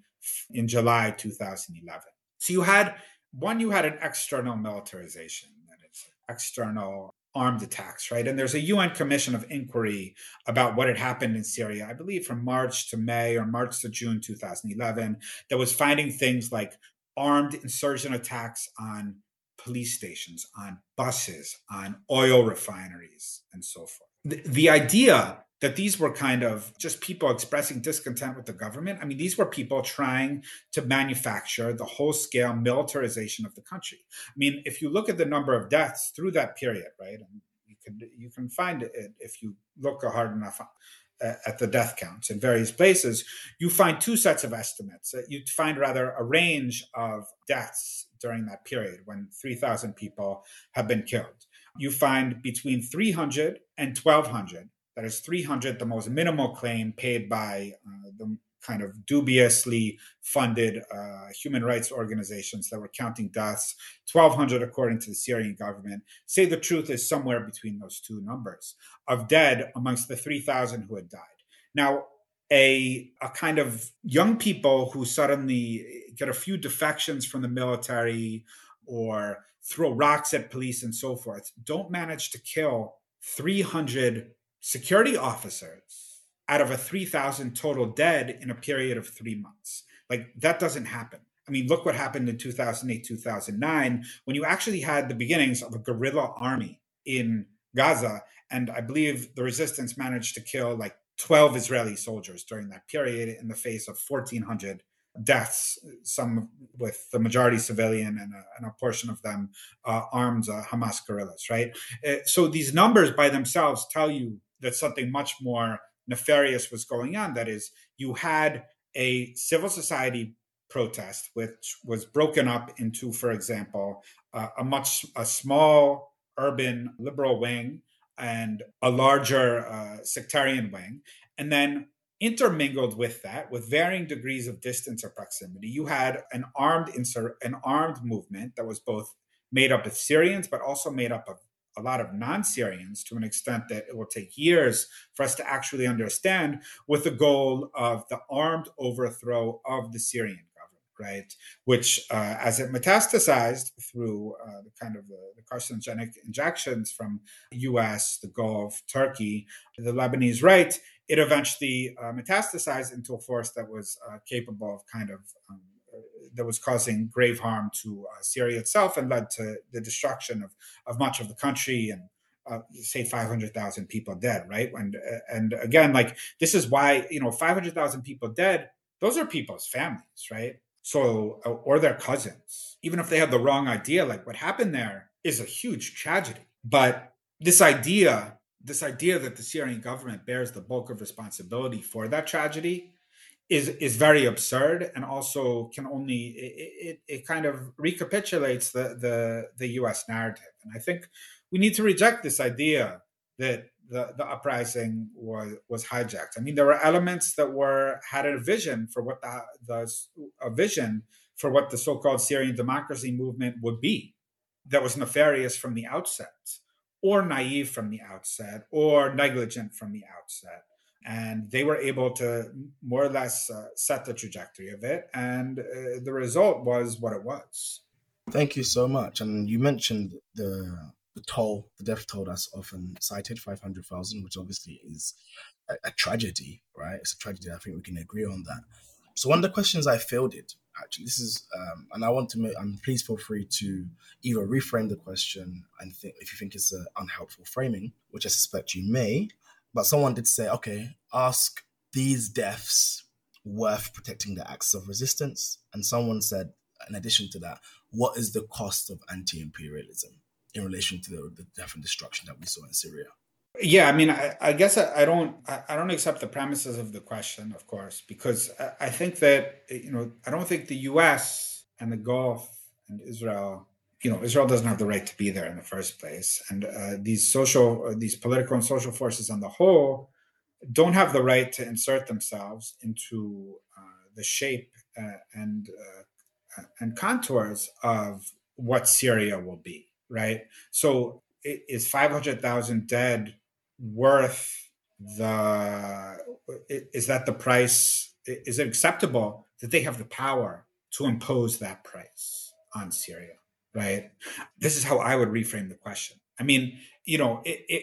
July 2011. So you had an external militarization, that is external armed attacks, right? And there's a UN commission of inquiry about what had happened in Syria, I believe from March to May or March to June 2011, that was finding things like armed insurgent attacks on police stations, on buses, on oil refineries, and so forth. The idea that these were kind of just people expressing discontent with the government. I mean, these were people trying to manufacture the whole-scale militarization of the country. I mean, if you look at the number of deaths through that period, right, and you can find it if you look hard enough at the death counts in various places, you find two sets of estimates. You'd find rather a range of deaths during that period when 3,000 people have been killed. You find between 300 and 1,200. That is 300, the most minimal claim paid by the kind of dubiously funded human rights organizations that were counting deaths. 1,200, according to the Syrian government. Say the truth is somewhere between those two numbers of dead amongst the 3,000 who had died. Now, a kind of young people who suddenly get a few defections from the military or throw rocks at police and so forth don't manage to kill 300 security officers out of a 3,000 total dead in a period of 3 months. Like, that doesn't happen. I mean, look what happened in 2008, 2009, when you actually had the beginnings of a guerrilla army in Gaza. And I believe the resistance managed to kill like 12 Israeli soldiers during that period in the face of 1,400 deaths, some with the majority civilian and a portion of them armed Hamas guerrillas, right? So these numbers by themselves tell you that something much more nefarious was going on. That is, you had a civil society protest, which was broken up into, for example, a small urban liberal wing and a larger sectarian wing. And then intermingled with that, with varying degrees of distance or proximity, you had an armed movement that was both made up of Syrians, but also made up of a lot of non-Syrians to an extent that it will take years for us to actually understand, with the goal of the armed overthrow of the Syrian government, right? Which, as it metastasized through the kind of the carcinogenic injections from US, the Gulf, Turkey, the Lebanese right, it eventually metastasized into a force that was capable of kind of that was causing grave harm to Syria itself and led to the destruction of much of the country and say 500,000 people dead, right? And again, like, this is why, 500,000 people dead, those are people's families, right? So, or their cousins. Even if they had the wrong idea, like what happened there is a huge tragedy. But this idea that the Syrian government bears the bulk of responsibility for that tragedy is very absurd, and also can only it kind of recapitulates the US narrative. And I think we need to reject this idea that the uprising was hijacked. I mean, there were elements that had a vision for what the so-called Syrian democracy movement would be, that was nefarious from the outset, or naive from the outset, or negligent from the outset. And they were able to more or less set the trajectory of it. And the result was what it was. Thank you so much. And you mentioned the death toll that's often cited, 500,000, which obviously is a tragedy, right? It's a tragedy. I think we can agree on that. So one of the questions I fielded, actually, this is, and I want to make, please feel free to either reframe the question and if you think it's an unhelpful framing, which I suspect you may. But someone did say, okay, ask these deaths worth protecting the axis of resistance? And someone said, in addition to that, what is the cost of anti-imperialism in relation to the death and destruction that we saw in Syria? Yeah, I mean, I guess I don't accept the premises of the question, of course, because I think that, I don't think the US and the Gulf and Israel, Israel doesn't have the right to be there in the first place. And these political and social forces on the whole don't have the right to insert themselves into the shape and contours of what Syria will be, right? So is 500,000 dead worth is that the price? Is it acceptable that they have the power to impose that price on Syria? Right. This is how I would reframe the question. I mean, you know,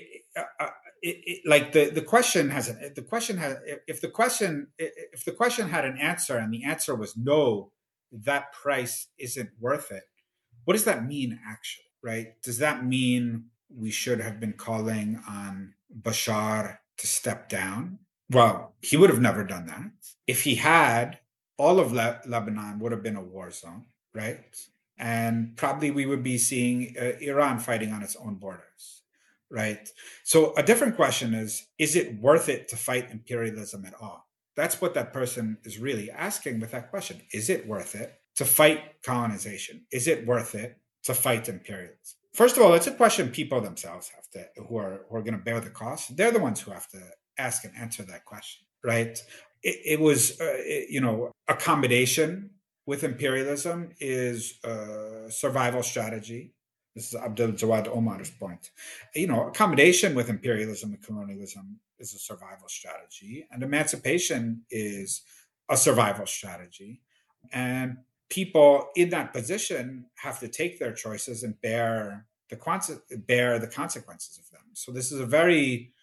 like the question has the question has if the question had an answer and the answer was no, that price isn't worth it. What does that mean actually, right? Does that mean we should have been calling on Bashar to step down? Well, he would have never done that. If he had, all of Lebanon would have been a war zone, right? And probably we would be seeing Iran fighting on its own borders, right? So a different question is it worth it to fight imperialism at all? That's what that person is really asking with that question. Is it worth it to fight colonization? Is it worth it to fight imperialism? First of all, it's a question people themselves have to, who are going to bear the cost. They're the ones who have to ask and answer that question, right? It was, accommodation with imperialism is a survival strategy. This is Abdul Jawad Omar's point. Accommodation with imperialism and colonialism is a survival strategy, and emancipation is a survival strategy. And people in that position have to take their choices and bear the consequences of them. So this is a very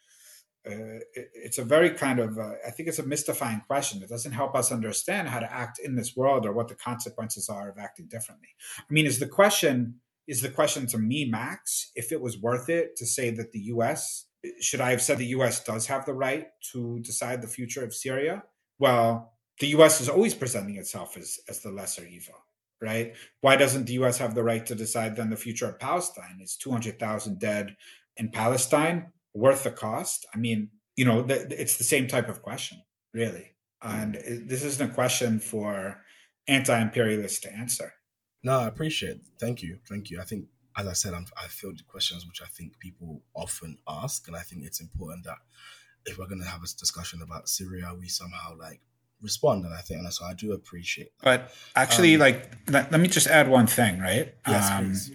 kind of I think it's a mystifying question. It doesn't help us understand how to act in this world or what the consequences are of acting differently. I mean, is the question to me, Max, if it was worth it to say that the U.S. should I have said the U.S. does have the right to decide the future of Syria? Well, the U.S. is always presenting itself as the lesser evil, right? Why doesn't the U.S. have the right to decide then the future of Palestine? Is 200,000 dead in Palestine worth the cost? I mean, it's the same type of question, really. And this isn't a question for anti-imperialists to answer. No, I appreciate it. Thank you. I think, as I said, I feel the questions which I think people often ask, and I think it's important that if we're going to have a discussion about Syria, we somehow respond. And I think, and so I do appreciate that. But actually, let me just add one thing, right? Yes, please.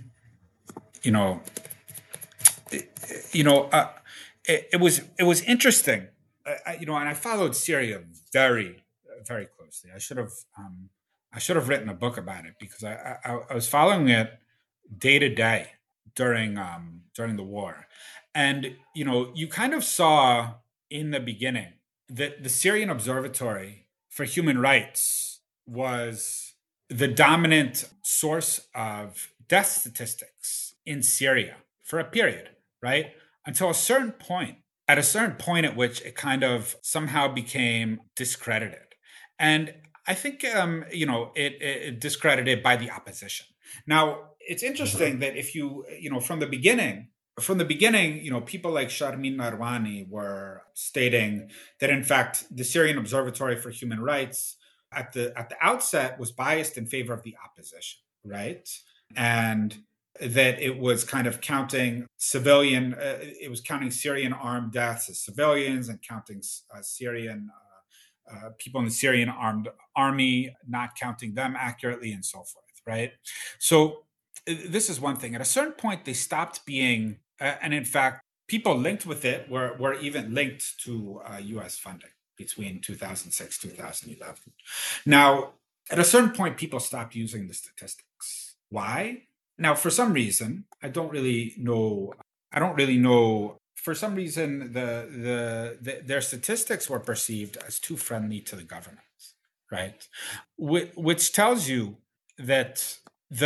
It was interesting, and I followed Syria very, very closely. I should have written a book about it because I was following it day to day during the war, and you kind of saw in the beginning that the Syrian Observatory for Human Rights was the dominant source of death statistics in Syria for a period, right? Until a certain point, at which it kind of somehow became discredited. And I think, it discredited by the opposition. Now, it's interesting that if from the beginning, people like Sharmin Narwani were stating that, in fact, the Syrian Observatory for Human Rights at the outset was biased in favor of the opposition, right? And that it was kind of counting Syrian armed deaths as civilians and counting Syrian people in the Syrian armed army, not counting them accurately and so forth, right? So this is one thing. At a certain point, they stopped being, and in fact, people linked with it were even linked to U.S. funding between 2006, 2011. Now, at a certain point, people stopped using the statistics. Why? Now, for some reason, I don't really know. For some reason, their statistics were perceived as too friendly to the government, right? Which tells you that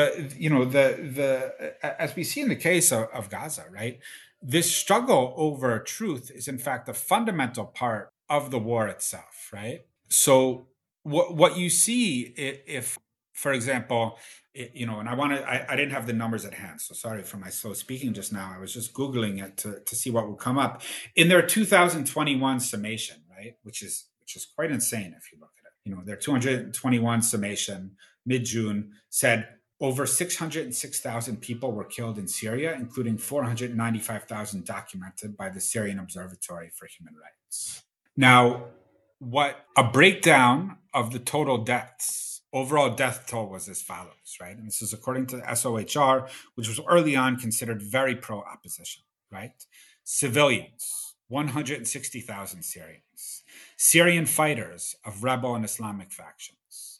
as we see in the case of Gaza, right? This struggle over truth is in fact a fundamental part of the war itself, right? So what you see if, for example, and I didn't have the numbers at hand, so sorry for my slow speaking just now. I was just Googling it to see what would come up in their 2021 summation, right? Which is quite insane if you look at it. Their 221 summation mid-June said over 606,000 people were killed in Syria, including 495,000 documented by the Syrian Observatory for Human Rights. Now, what a breakdown of the total deaths, overall death toll was as follows, right? And this is according to the SOHR, which was early on considered very pro-opposition, right? Civilians, 160,000 Syrians. Syrian fighters of rebel and Islamic factions,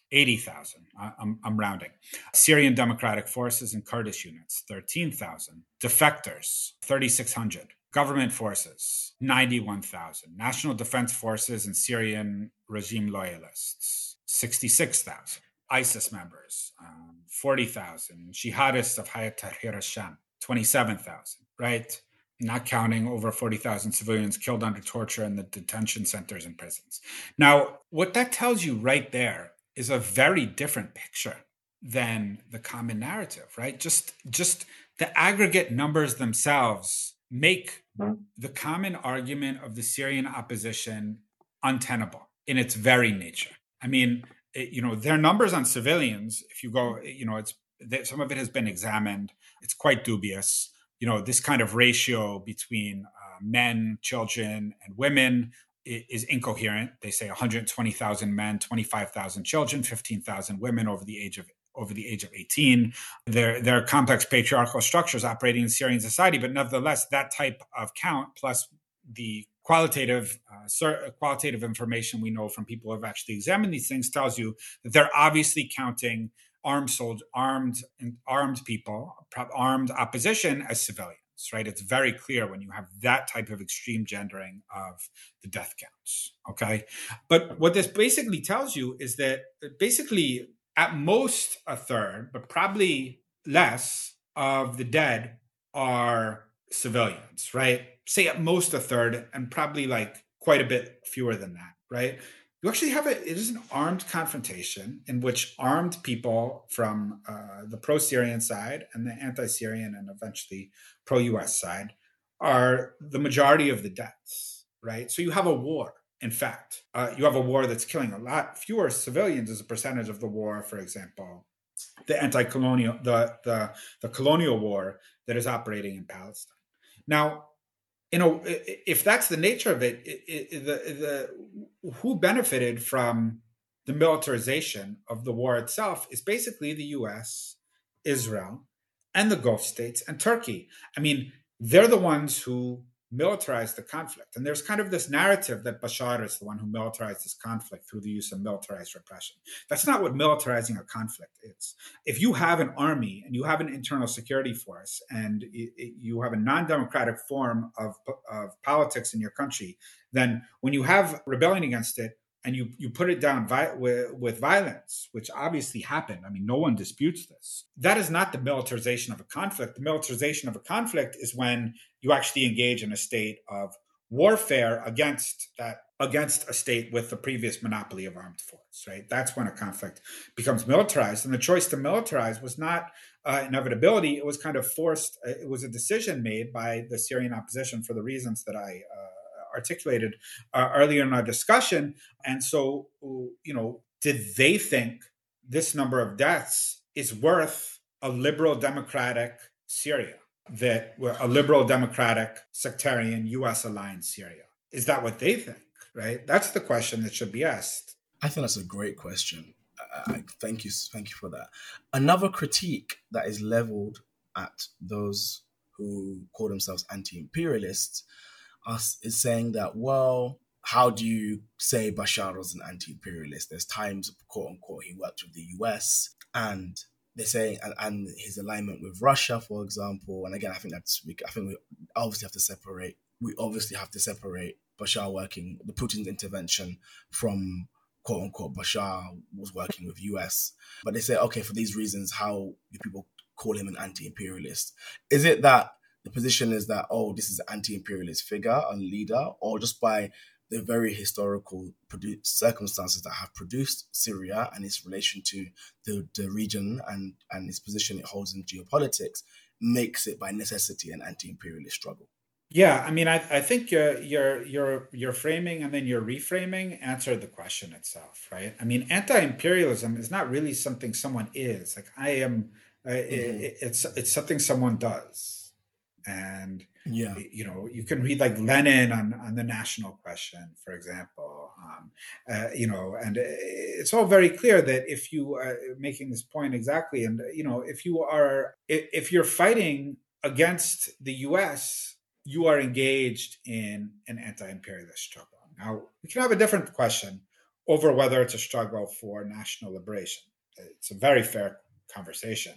80,000. I'm rounding. Syrian Democratic Forces and Kurdish units, 13,000. Defectors, 3,600. Government forces, 91,000. National Defense Forces and Syrian regime loyalists, 66,000. ISIS members, 40,000. Jihadists of Hayat Tahrir al-Sham, 27,000, right? Not counting over 40,000 civilians killed under torture in the detention centers and prisons. Now, what that tells you right there is a very different picture than the common narrative, right? Just the aggregate numbers themselves make the common argument of the Syrian opposition untenable in its very nature. I mean, their numbers on civilians, if you go, some of it has been examined. It's quite dubious. This kind of ratio between men, children, and women is incoherent. They say 120,000 men, 25,000 children, 15,000 women over the age of 18. There are complex patriarchal structures operating in Syrian society, but nevertheless, that type of count plus the qualitative information we know from people who have actually examined these things tells you that they're obviously counting armed people, armed opposition as civilians, right? It's very clear when you have that type of extreme gendering of the death counts, okay? But what this basically tells you is that basically at most a third, but probably less of the dead are civilians, right? Say at most a third, and probably like quite a bit fewer than that, right? You actually have it is an armed confrontation in which armed people from the pro-Syrian side and the anti-Syrian and eventually pro-US side are the majority of the deaths, right? So you have a war. In fact, you have a war that's killing a lot fewer civilians as a percentage of the war, for example, the anti-colonial, the colonial war that is operating in Palestine. Now, if that's the nature of it, who benefited from the militarization of the war itself is basically the US, Israel, and the Gulf states and Turkey. I mean, they're the ones who militarized the conflict. And there's kind of this narrative that Bashar is the one who militarized this conflict through the use of militarized repression. That's not what militarizing a conflict is. If you have an army and you have an internal security force and you have a non-democratic form of politics in your country, then when you have rebellion against it, and you put it down with violence, which obviously happened. I mean, no one disputes this. That is not the militarization of a conflict. The militarization of a conflict is when you actually engage in a state of warfare against a state with the previous monopoly of armed force, right? That's when a conflict becomes militarized. And the choice to militarize was not inevitability. It was kind of forced. It was a decision made by the Syrian opposition for the reasons that I articulated earlier in our discussion. And so, did they think this number of deaths is worth a liberal democratic Syria, that a liberal democratic sectarian US aligned Syria? Is that what they think, right? That's the question that should be asked. I think that's a great question. Thank you for that. Another critique that is leveled at those who call themselves anti-imperialists is saying that, well, how do you say Bashar was an anti-imperialist? There's times, quote unquote, he worked with the US, and they say, and his alignment with Russia, for example. And again, I think we obviously have to separate. We obviously have to separate Bashar working, the Putin's intervention from, quote unquote, Bashar was working with US. But they say, okay, for these reasons, how do people call him an anti-imperialist? Is it that the position is that, oh, this is an anti-imperialist figure, a leader, or just by the very historical circumstances that have produced Syria and its relation to the region and its position it holds in geopolitics makes it by necessity an anti-imperialist struggle? Yeah, I mean, I think your framing and then your reframing answered the question itself, right? I mean, anti-imperialism is not really something someone is. Like I am, it's something someone does. And, you can read like Lenin on the national question, for example, and it's all very clear that if you are making this point exactly, and, if you're fighting against the US, you are engaged in an anti-imperialist struggle. Now, we can have a different question. over whether it's a struggle for national liberation. It's a very fair conversation,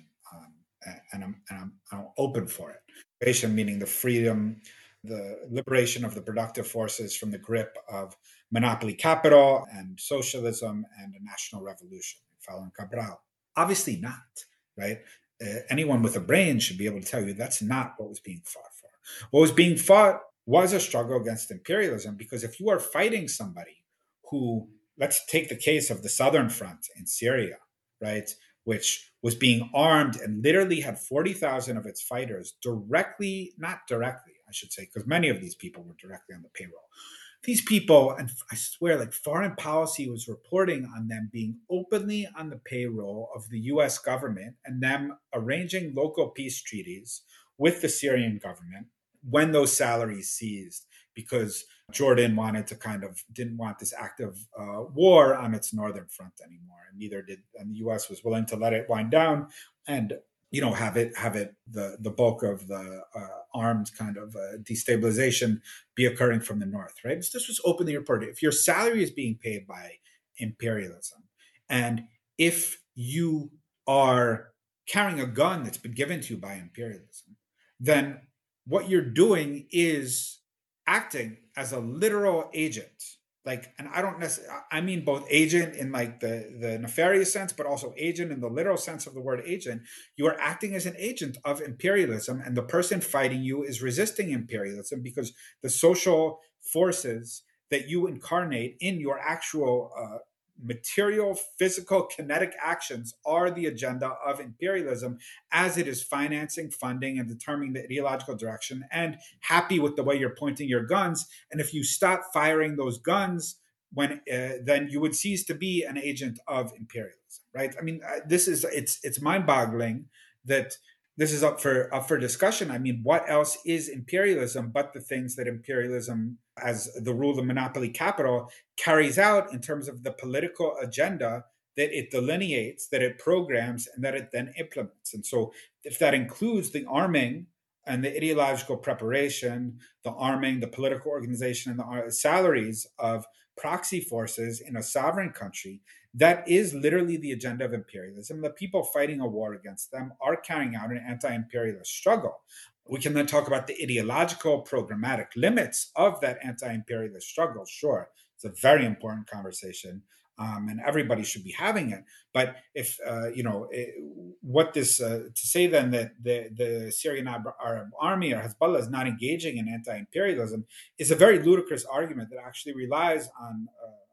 I'm open for it. Liberation meaning the freedom, the liberation of the productive forces from the grip of monopoly capital and socialism and a national revolution, following Cabral. Obviously not, right? Anyone with a brain should be able to tell you that's not what was being fought for. What was being fought was a struggle against imperialism, because if you are fighting somebody who, let's take the case of the Southern Front in Syria, right, which was being armed and literally had 40,000 of its fighters directly, not directly, I should say, because many of these people were directly on the payroll. These people, and I swear, like foreign policy was reporting on them being openly on the payroll of the US government and them arranging local peace treaties with the Syrian government when those salaries ceased, because Jordan didn't want this active war on its northern front anymore, and and the U.S. was willing to let it wind down and have it the bulk of the armed kind of destabilization be occurring from the north, right? So this was openly reported. If your salary is being paid by imperialism, and if you are carrying a gun that's been given to you by imperialism, then what you're doing is acting as a literal agent. And I mean both agent in like the nefarious sense, but also agent in the literal sense of the word agent. You are acting as an agent of imperialism, and the person fighting you is resisting imperialism, because the social forces that you incarnate in your actual material, physical, kinetic actions are the agenda of imperialism, as it is financing, funding, and determining the ideological direction, and happy with the way you're pointing your guns. And if you stop firing those guns, then you would cease to be an agent of imperialism, right? I mean, it's mind-boggling that this is up for discussion. I mean, what else is imperialism but the things that imperialism, as the rule of monopoly capital, carries out in terms of the political agenda that it delineates, that it programs, and that it then implements. And so if that includes the arming and the ideological preparation, the arming, the political organization, and the salaries of proxy forces in a sovereign country, that is literally the agenda of imperialism. The people fighting a war against them are carrying out an anti-imperialist struggle. We can then talk about the ideological, programmatic limits of that anti-imperialist struggle. Sure, it's a very important conversation, and everybody should be having it. But if to say then that the Syrian Arab Army or Hezbollah is not engaging in anti-imperialism is a very ludicrous argument that actually relies on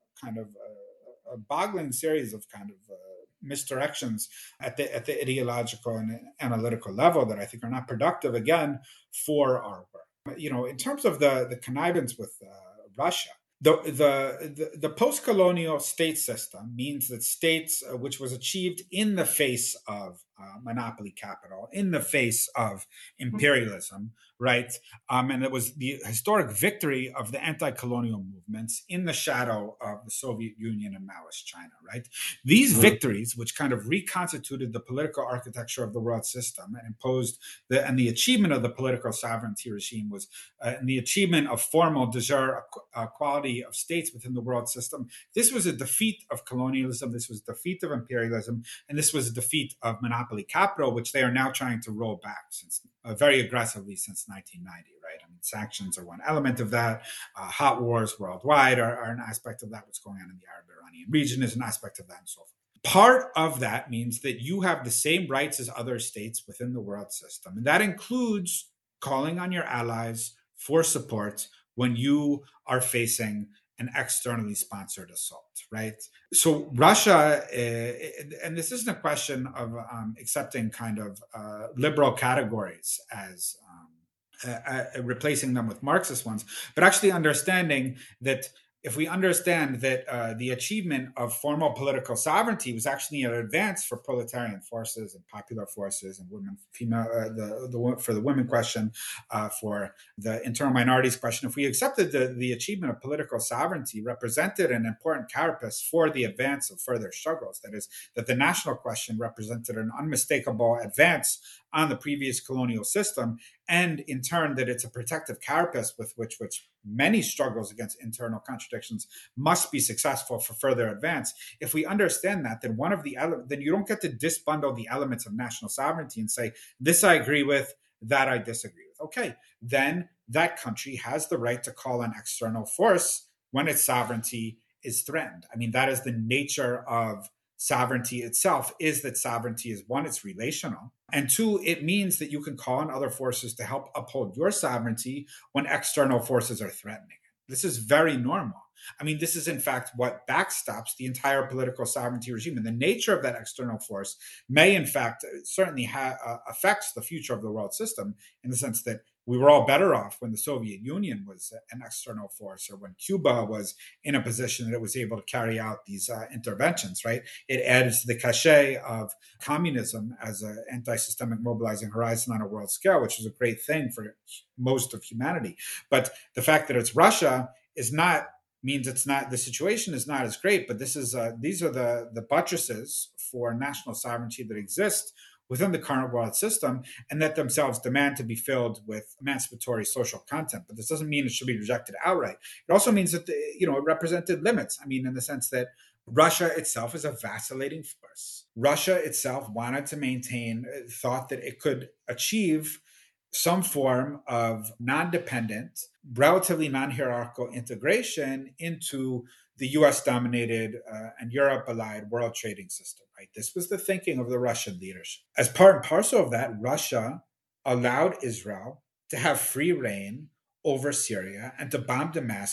a boggling series of misdirections at the ideological and analytical level that I think are not productive, again, for our work. In terms of the connivance with Russia, the post-colonial state system means that states, which was achieved in the face of monopoly capital, in the face of imperialism, right? And it was the historic victory of the anti-colonial movements in the shadow of the Soviet Union and Maoist China, right? These victories, which kind of reconstituted the political architecture of the world system and imposed and the achievement of the political sovereignty regime was and the achievement of formal de jure equality of states within the world system. This was a defeat of colonialism. This was a defeat of imperialism. And this was a defeat of monopoly capital, which they are now trying to roll back very aggressively since 1990, right? I mean, sanctions are one element of that. Hot wars worldwide are an aspect of that. What's going on in the Arab-Iranian region is an aspect of that, and so forth. Part of that means that you have the same rights as other states within the world system. And that includes calling on your allies for support when you are facing an externally sponsored assault, right? So Russia, and this isn't a question of accepting kind of liberal categories as replacing them with Marxist ones, but actually understanding that if we understand that the achievement of formal political sovereignty was actually an advance for proletarian forces and popular forces and for the women question, for the internal minorities question, if we accepted the achievement of political sovereignty represented an important carapace for the advance of further struggles, that is, that the national question represented an unmistakable advance on the previous colonial system, and in turn that it's a protective carapace with which many struggles against internal contradictions must be successful for further advance. If we understand that, then then you don't get to disbundle the elements of national sovereignty and say, this I agree with, that I disagree with. Okay, then that country has the right to call on external force when its sovereignty is threatened. I mean, that is the nature of sovereignty itself, is that sovereignty is, one, it's relational, and two, it means that you can call on other forces to help uphold your sovereignty when external forces are threatening it. This is very normal. I mean, this is in fact what backstops the entire political sovereignty regime. And the nature of that external force may in fact certainly affects the future of the world system, in the sense that we were all better off when the Soviet Union was an external force, or when Cuba was in a position that it was able to carry out these interventions, right? It added to the cachet of communism as an anti-systemic mobilizing horizon on a world scale, which is a great thing for most of humanity. But the fact that it's Russia means it's not, the situation is not as great, but these are the buttresses for national sovereignty that exist within the current world system, and that themselves demand to be filled with emancipatory social content. But this doesn't mean it should be rejected outright. It also means that it represented limits. I mean, in the sense that Russia itself is a vacillating force. Russia itself thought that it could achieve some form of non-dependent, relatively non-hierarchical integration into the US-dominated and Europe-allied world trading system, right? This was the thinking of the Russian leadership. As part and parcel of that, Russia allowed Israel to have free reign over Syria and to bomb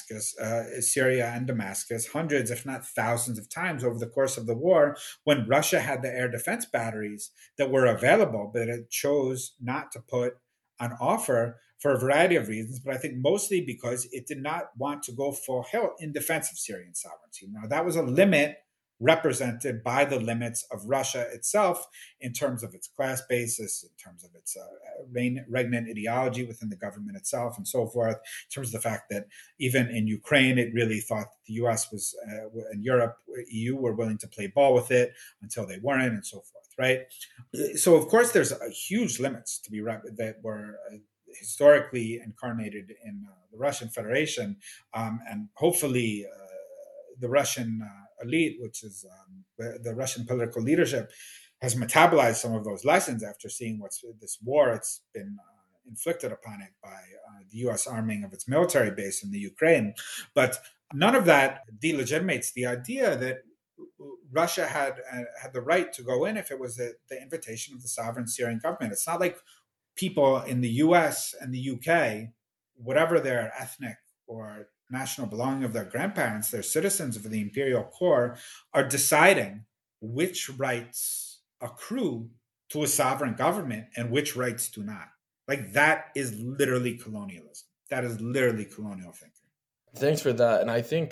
Syria and Damascus hundreds, if not thousands of times over the course of the war, when Russia had the air defense batteries that were available, but it chose not to put on offer for a variety of reasons, but I think mostly because it did not want to go full hilt in defense of Syrian sovereignty. Now, that was a limit represented by the limits of Russia itself in terms of its class basis, in terms of its regnant ideology within the government itself, and so forth, in terms of the fact that even in Ukraine, it really thought that the US was, and Europe, EU, were willing to play ball with it until they weren't, and so forth, right? So, of course, there's huge limits that were historically incarnated in the Russian Federation, and hopefully the Russian elite, which is the Russian political leadership, has metabolized some of those lessons after seeing this war it's been inflicted upon it by the U.S. arming of its military base in the Ukraine. But none of that delegitimates the idea that Russia had the right to go in if it was the invitation of the sovereign Syrian government. It's not like people in the US and the UK, whatever their ethnic or national belonging of their grandparents, they're citizens of the imperial core, are deciding which rights accrue to a sovereign government and which rights do not. Like, that is literally colonialism. That is literally colonial thinking. Thanks for that. And I think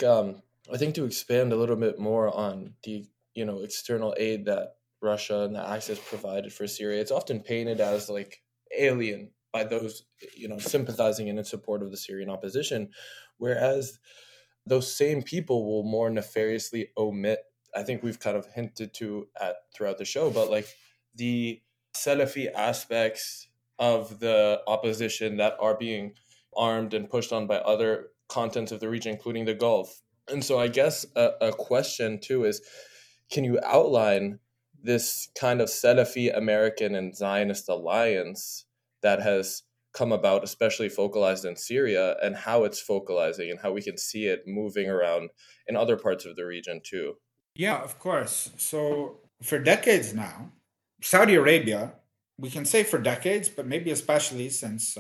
to expand a little bit more on the external aid that Russia and the Axis provided for Syria, it's often painted as like alien by those sympathizing and in support of the Syrian opposition, whereas those same people will more nefariously omit, I think we've kind of hinted to throughout the show, but like the Salafi aspects of the opposition that are being armed and pushed on by other continents of the region, including the Gulf. And so I guess a question too is, can you outline this kind of Salafi American and Zionist alliance that has come about, especially focalized in Syria, and how it's focalizing and how we can see it moving around in other parts of the region too? Yeah, of course. So for decades now, Saudi Arabia, we can say for decades, but maybe especially since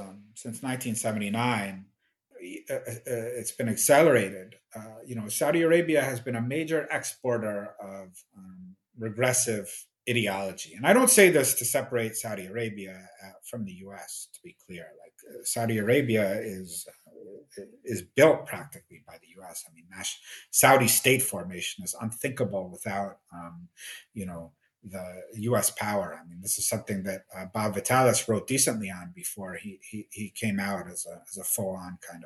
1979, it's been accelerated. Saudi Arabia has been a major exporter of regressive ideology. And I don't say this to separate Saudi Arabia from the US, to be clear. Like, Saudi Arabia is built practically by the US. I mean, Saudi state formation is unthinkable without, the U.S. power. I mean, this is something that Bob Vitalis wrote decently on before he came out as a full-on kind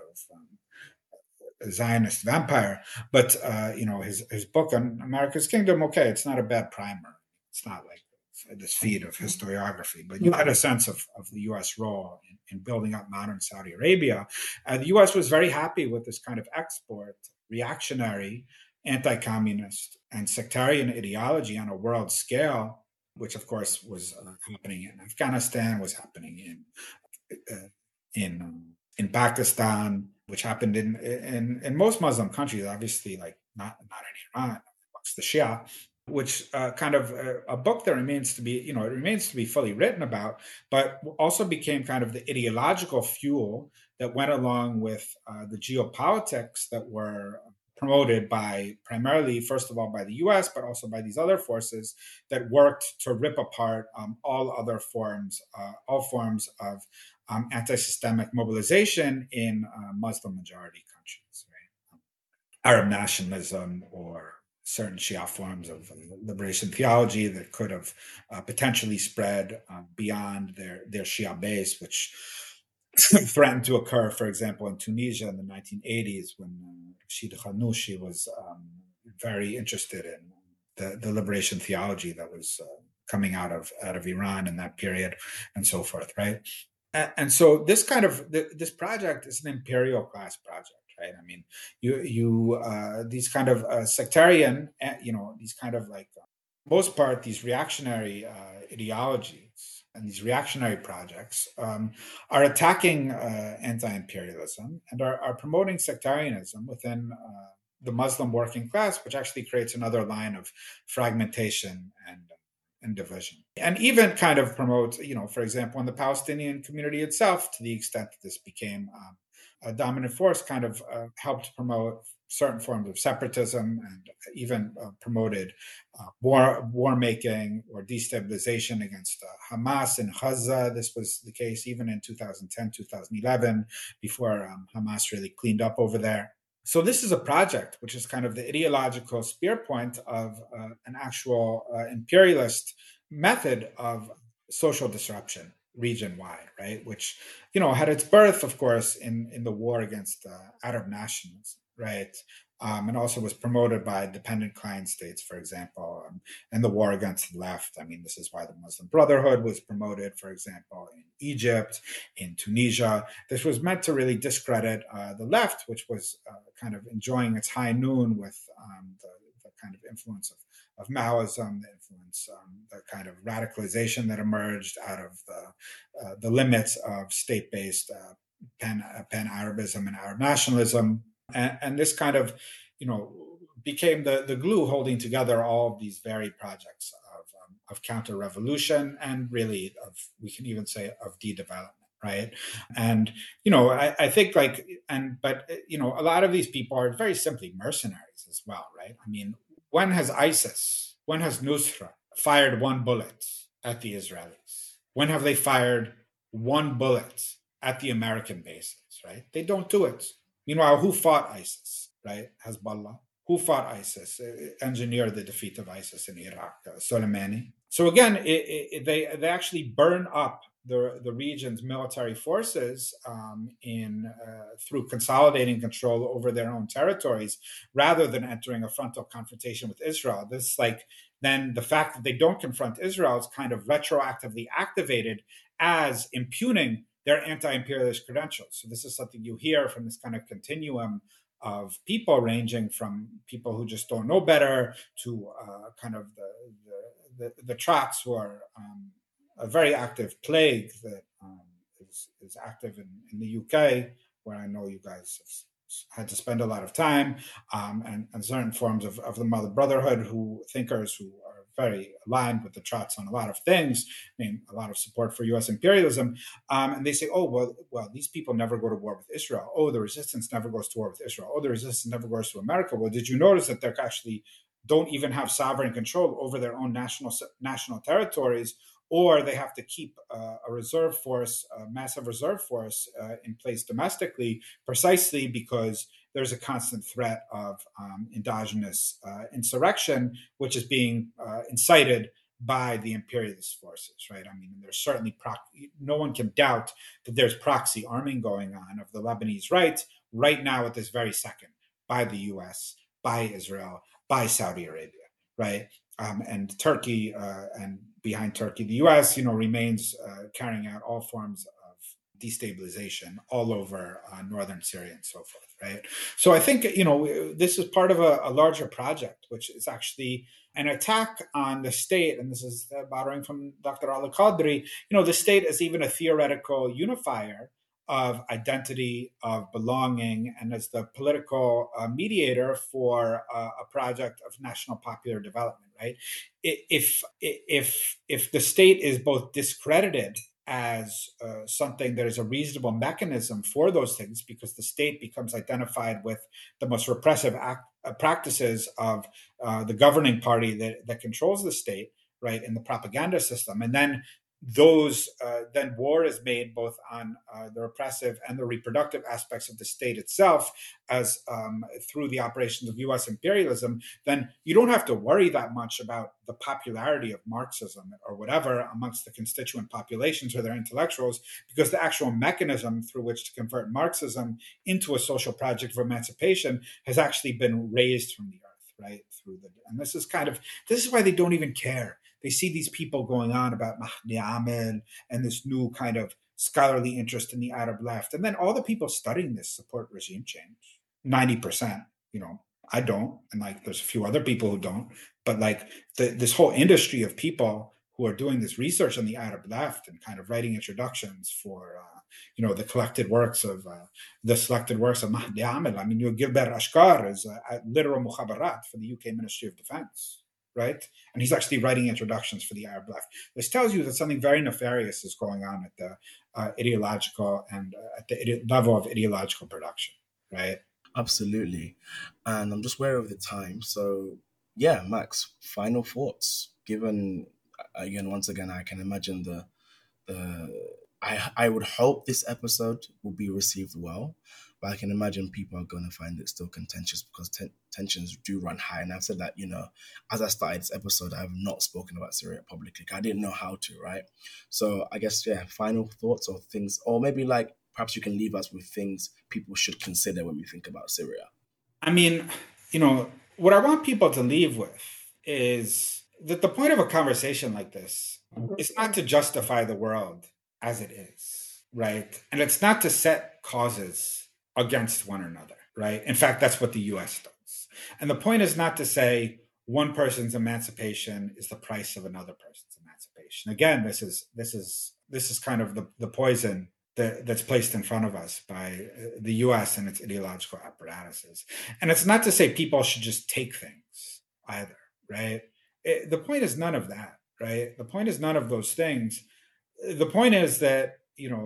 of Zionist vampire. But his book on America's Kingdom, okay, it's not a bad primer. It's not like this feed of historiography, but you had a sense of the U.S. role in building up modern Saudi Arabia. The U.S. was very happy with this kind of export, reactionary, anti-communist, and sectarian ideology on a world scale, which of course was happening in Afghanistan, was happening in Pakistan, which happened in most Muslim countries, obviously, like not in Iran, amongst the Shia, which a book that remains to be fully written about, but also became kind of the ideological fuel that went along with the geopolitics that were promoted primarily, first of all, by the U.S., but also by these other forces that worked to rip apart all forms of anti-systemic mobilization in Muslim-majority countries, right? Arab nationalism or certain Shia forms of liberation theology that could have potentially spread beyond their Shia base, which threatened to occur, for example, in Tunisia in the 1980s when Rashid Ghannouchi was very interested in the liberation theology that was coming out of Iran in that period, and so forth, right? And so this this project is an imperial class project, right? I mean, these kind of sectarian, these kind of like most part these reactionary ideologies and these reactionary projects are attacking anti-imperialism and are promoting sectarianism within the Muslim working class, which actually creates another line of fragmentation and division. And even kind of promotes, for example, in the Palestinian community itself, to the extent that this became a dominant force, kind of helped promote certain forms of separatism and even promoted war making or destabilization against Hamas in Gaza. This was the case even in 2010, 2011, before Hamas really cleaned up over there. So this is a project which is kind of the ideological spear point of an actual imperialist method of social disruption region-wide, right? Which, had its birth, of course, in the war against Arab nationalism, right? And also was promoted by dependent client states, for example, and the war against the left. I mean, this is why the Muslim Brotherhood was promoted, for example, in Egypt, in Tunisia. This was meant to really discredit the left, which was kind of enjoying its high noon with the kind of influence of Maoism, the influence, the kind of radicalization that emerged out of the limits of state-based pan-Arabism and Arab nationalism. And this kind of, became the glue holding together all of these varied projects of counter-revolution and really we can even say of de-development, right? And, I think but a lot of these people are very simply mercenaries as well, right? I mean, when has Nusra fired one bullet at the Israelis? When have they fired one bullet at the American bases, right? They don't do it. Meanwhile, who fought ISIS, right? Hezbollah. Who fought ISIS? Engineered the defeat of ISIS in Iraq, Soleimani. So again, they actually burn up the region's military forces through consolidating control over their own territories, rather than entering a frontal confrontation with Israel. This then the fact that they don't confront Israel is kind of retroactively activated as impugning their anti-imperialist credentials. So this is something you hear from this kind of continuum of people, ranging from people who just don't know better to kind of the Trots, who are a very active plague that is active in the UK, where I know you guys had to spend a lot of time, and certain forms of the Mother Brotherhood, thinkers who are very aligned with the Trots on a lot of things, I mean, a lot of support for U.S. imperialism, and they say, oh, well, these people never go to war with Israel. Oh, the resistance never goes to war with Israel. Oh, the resistance never goes to America. Well, did you notice that they actually don't even have sovereign control over their own national territories, or they have to keep a reserve force, a massive reserve force in place domestically, precisely because there's a constant threat of endogenous insurrection, which is being incited by the imperialist forces, right? I mean, there's certainly no one can doubt that there's proxy arming going on of the Lebanese right now at this very second, by the U.S., by Israel, by Saudi Arabia, right? And Turkey and behind Turkey. The U.S., remains carrying out all forms of destabilization all over northern Syria and so forth, right? So I think, this is part of a larger project, which is actually an attack on the state. And this is borrowing from Dr. Al-Qadri. The state is even a theoretical unifier of identity, of belonging, and as the political mediator for a project of national popular development, right? If the state is both discredited as something that is a reasonable mechanism for those things, because the state becomes identified with the most repressive practices of the governing party that controls the state, right, in the propaganda system, and then then war is made both on the repressive and the reproductive aspects of the state itself, as through the operations of U.S. imperialism. Then you don't have to worry that much about the popularity of Marxism or whatever amongst the constituent populations or their intellectuals, because the actual mechanism through which to convert Marxism into a social project of emancipation has actually been raised from the earth, right? And this is why they don't even care. They see these people going on about Mahdi Amel and this new kind of scholarly interest in the Arab left. And then all the people studying this support regime change. 90%, I don't. And there's a few other people who don't. But this whole industry of people who are doing this research on the Arab left and kind of writing introductions for, the selected works of Mahdi Amel. I mean, Gilbert Ashkar is a literal mukhabarat for the UK Ministry of Defense. Right? And he's actually writing introductions for the Arab left. This tells you that something very nefarious is going on at the ideological and at the level of ideological production, right? Absolutely. And I'm just aware of the time. So, yeah, Max, final thoughts. Given, again, once again, I can imagine I would hope this episode will be received well, but I can imagine people are going to find it still contentious because tensions do run high. And I've said that, as I started this episode, I have not spoken about Syria publicly. I didn't know how to, right? So I guess, final thoughts or things, or maybe perhaps you can leave us with things people should consider when we think about Syria. I mean, what I want people to leave with is that the point of a conversation like this is not to justify the world as it is, right? And it's not to set causes against one another, right? In fact, that's what the US does. And the point is not to say one person's emancipation is the price of another person's emancipation. Again, this is kind of the poison that's placed in front of us by the US and its ideological apparatuses. And it's not to say people should just take things either, right? The point is none of that, right? The point is none of those things. The point is that,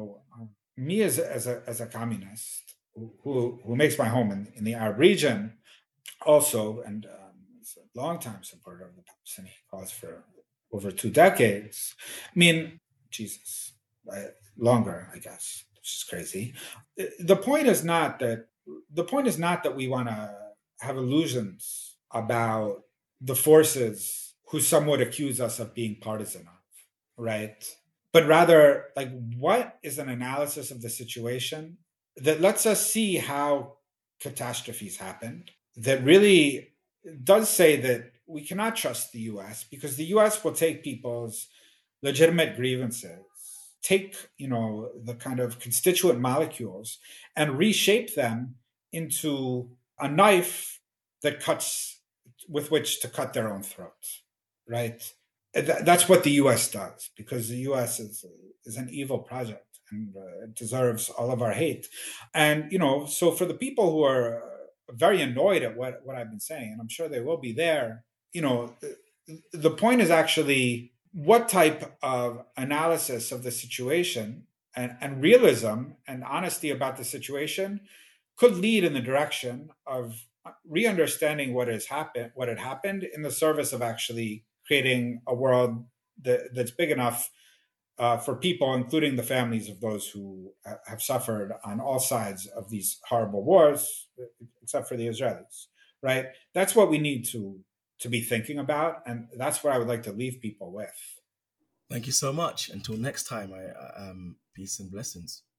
me as a communist who makes my home in the Arab region also, and is a longtime supporter of the Palestinian cause for over 2 decades. I mean, Jesus, longer, I guess, which is crazy. The point is not that we want to have illusions about the forces who some would accuse us of being partisan of, right? But rather, what is an analysis of the situation that lets us see how catastrophes happened, that really does say that we cannot trust the US because the US will take people's legitimate grievances, take, the kind of constituent molecules and reshape them into a knife with which to cut their own throats, right? That's what the U.S. does, because the U.S. is an evil project and it deserves all of our hate. And, so for the people who are very annoyed at what I've been saying, and I'm sure they will be there, the point is actually what type of analysis of the situation and realism and honesty about the situation could lead in the direction of re-understanding what had happened in the service of actually creating a world that's big enough for people, including the families of those who have suffered on all sides of these horrible wars, except for the Israelis, right? That's what we need to be thinking about, and that's what I would like to leave people with. Thank you so much. Until next time, peace and blessings.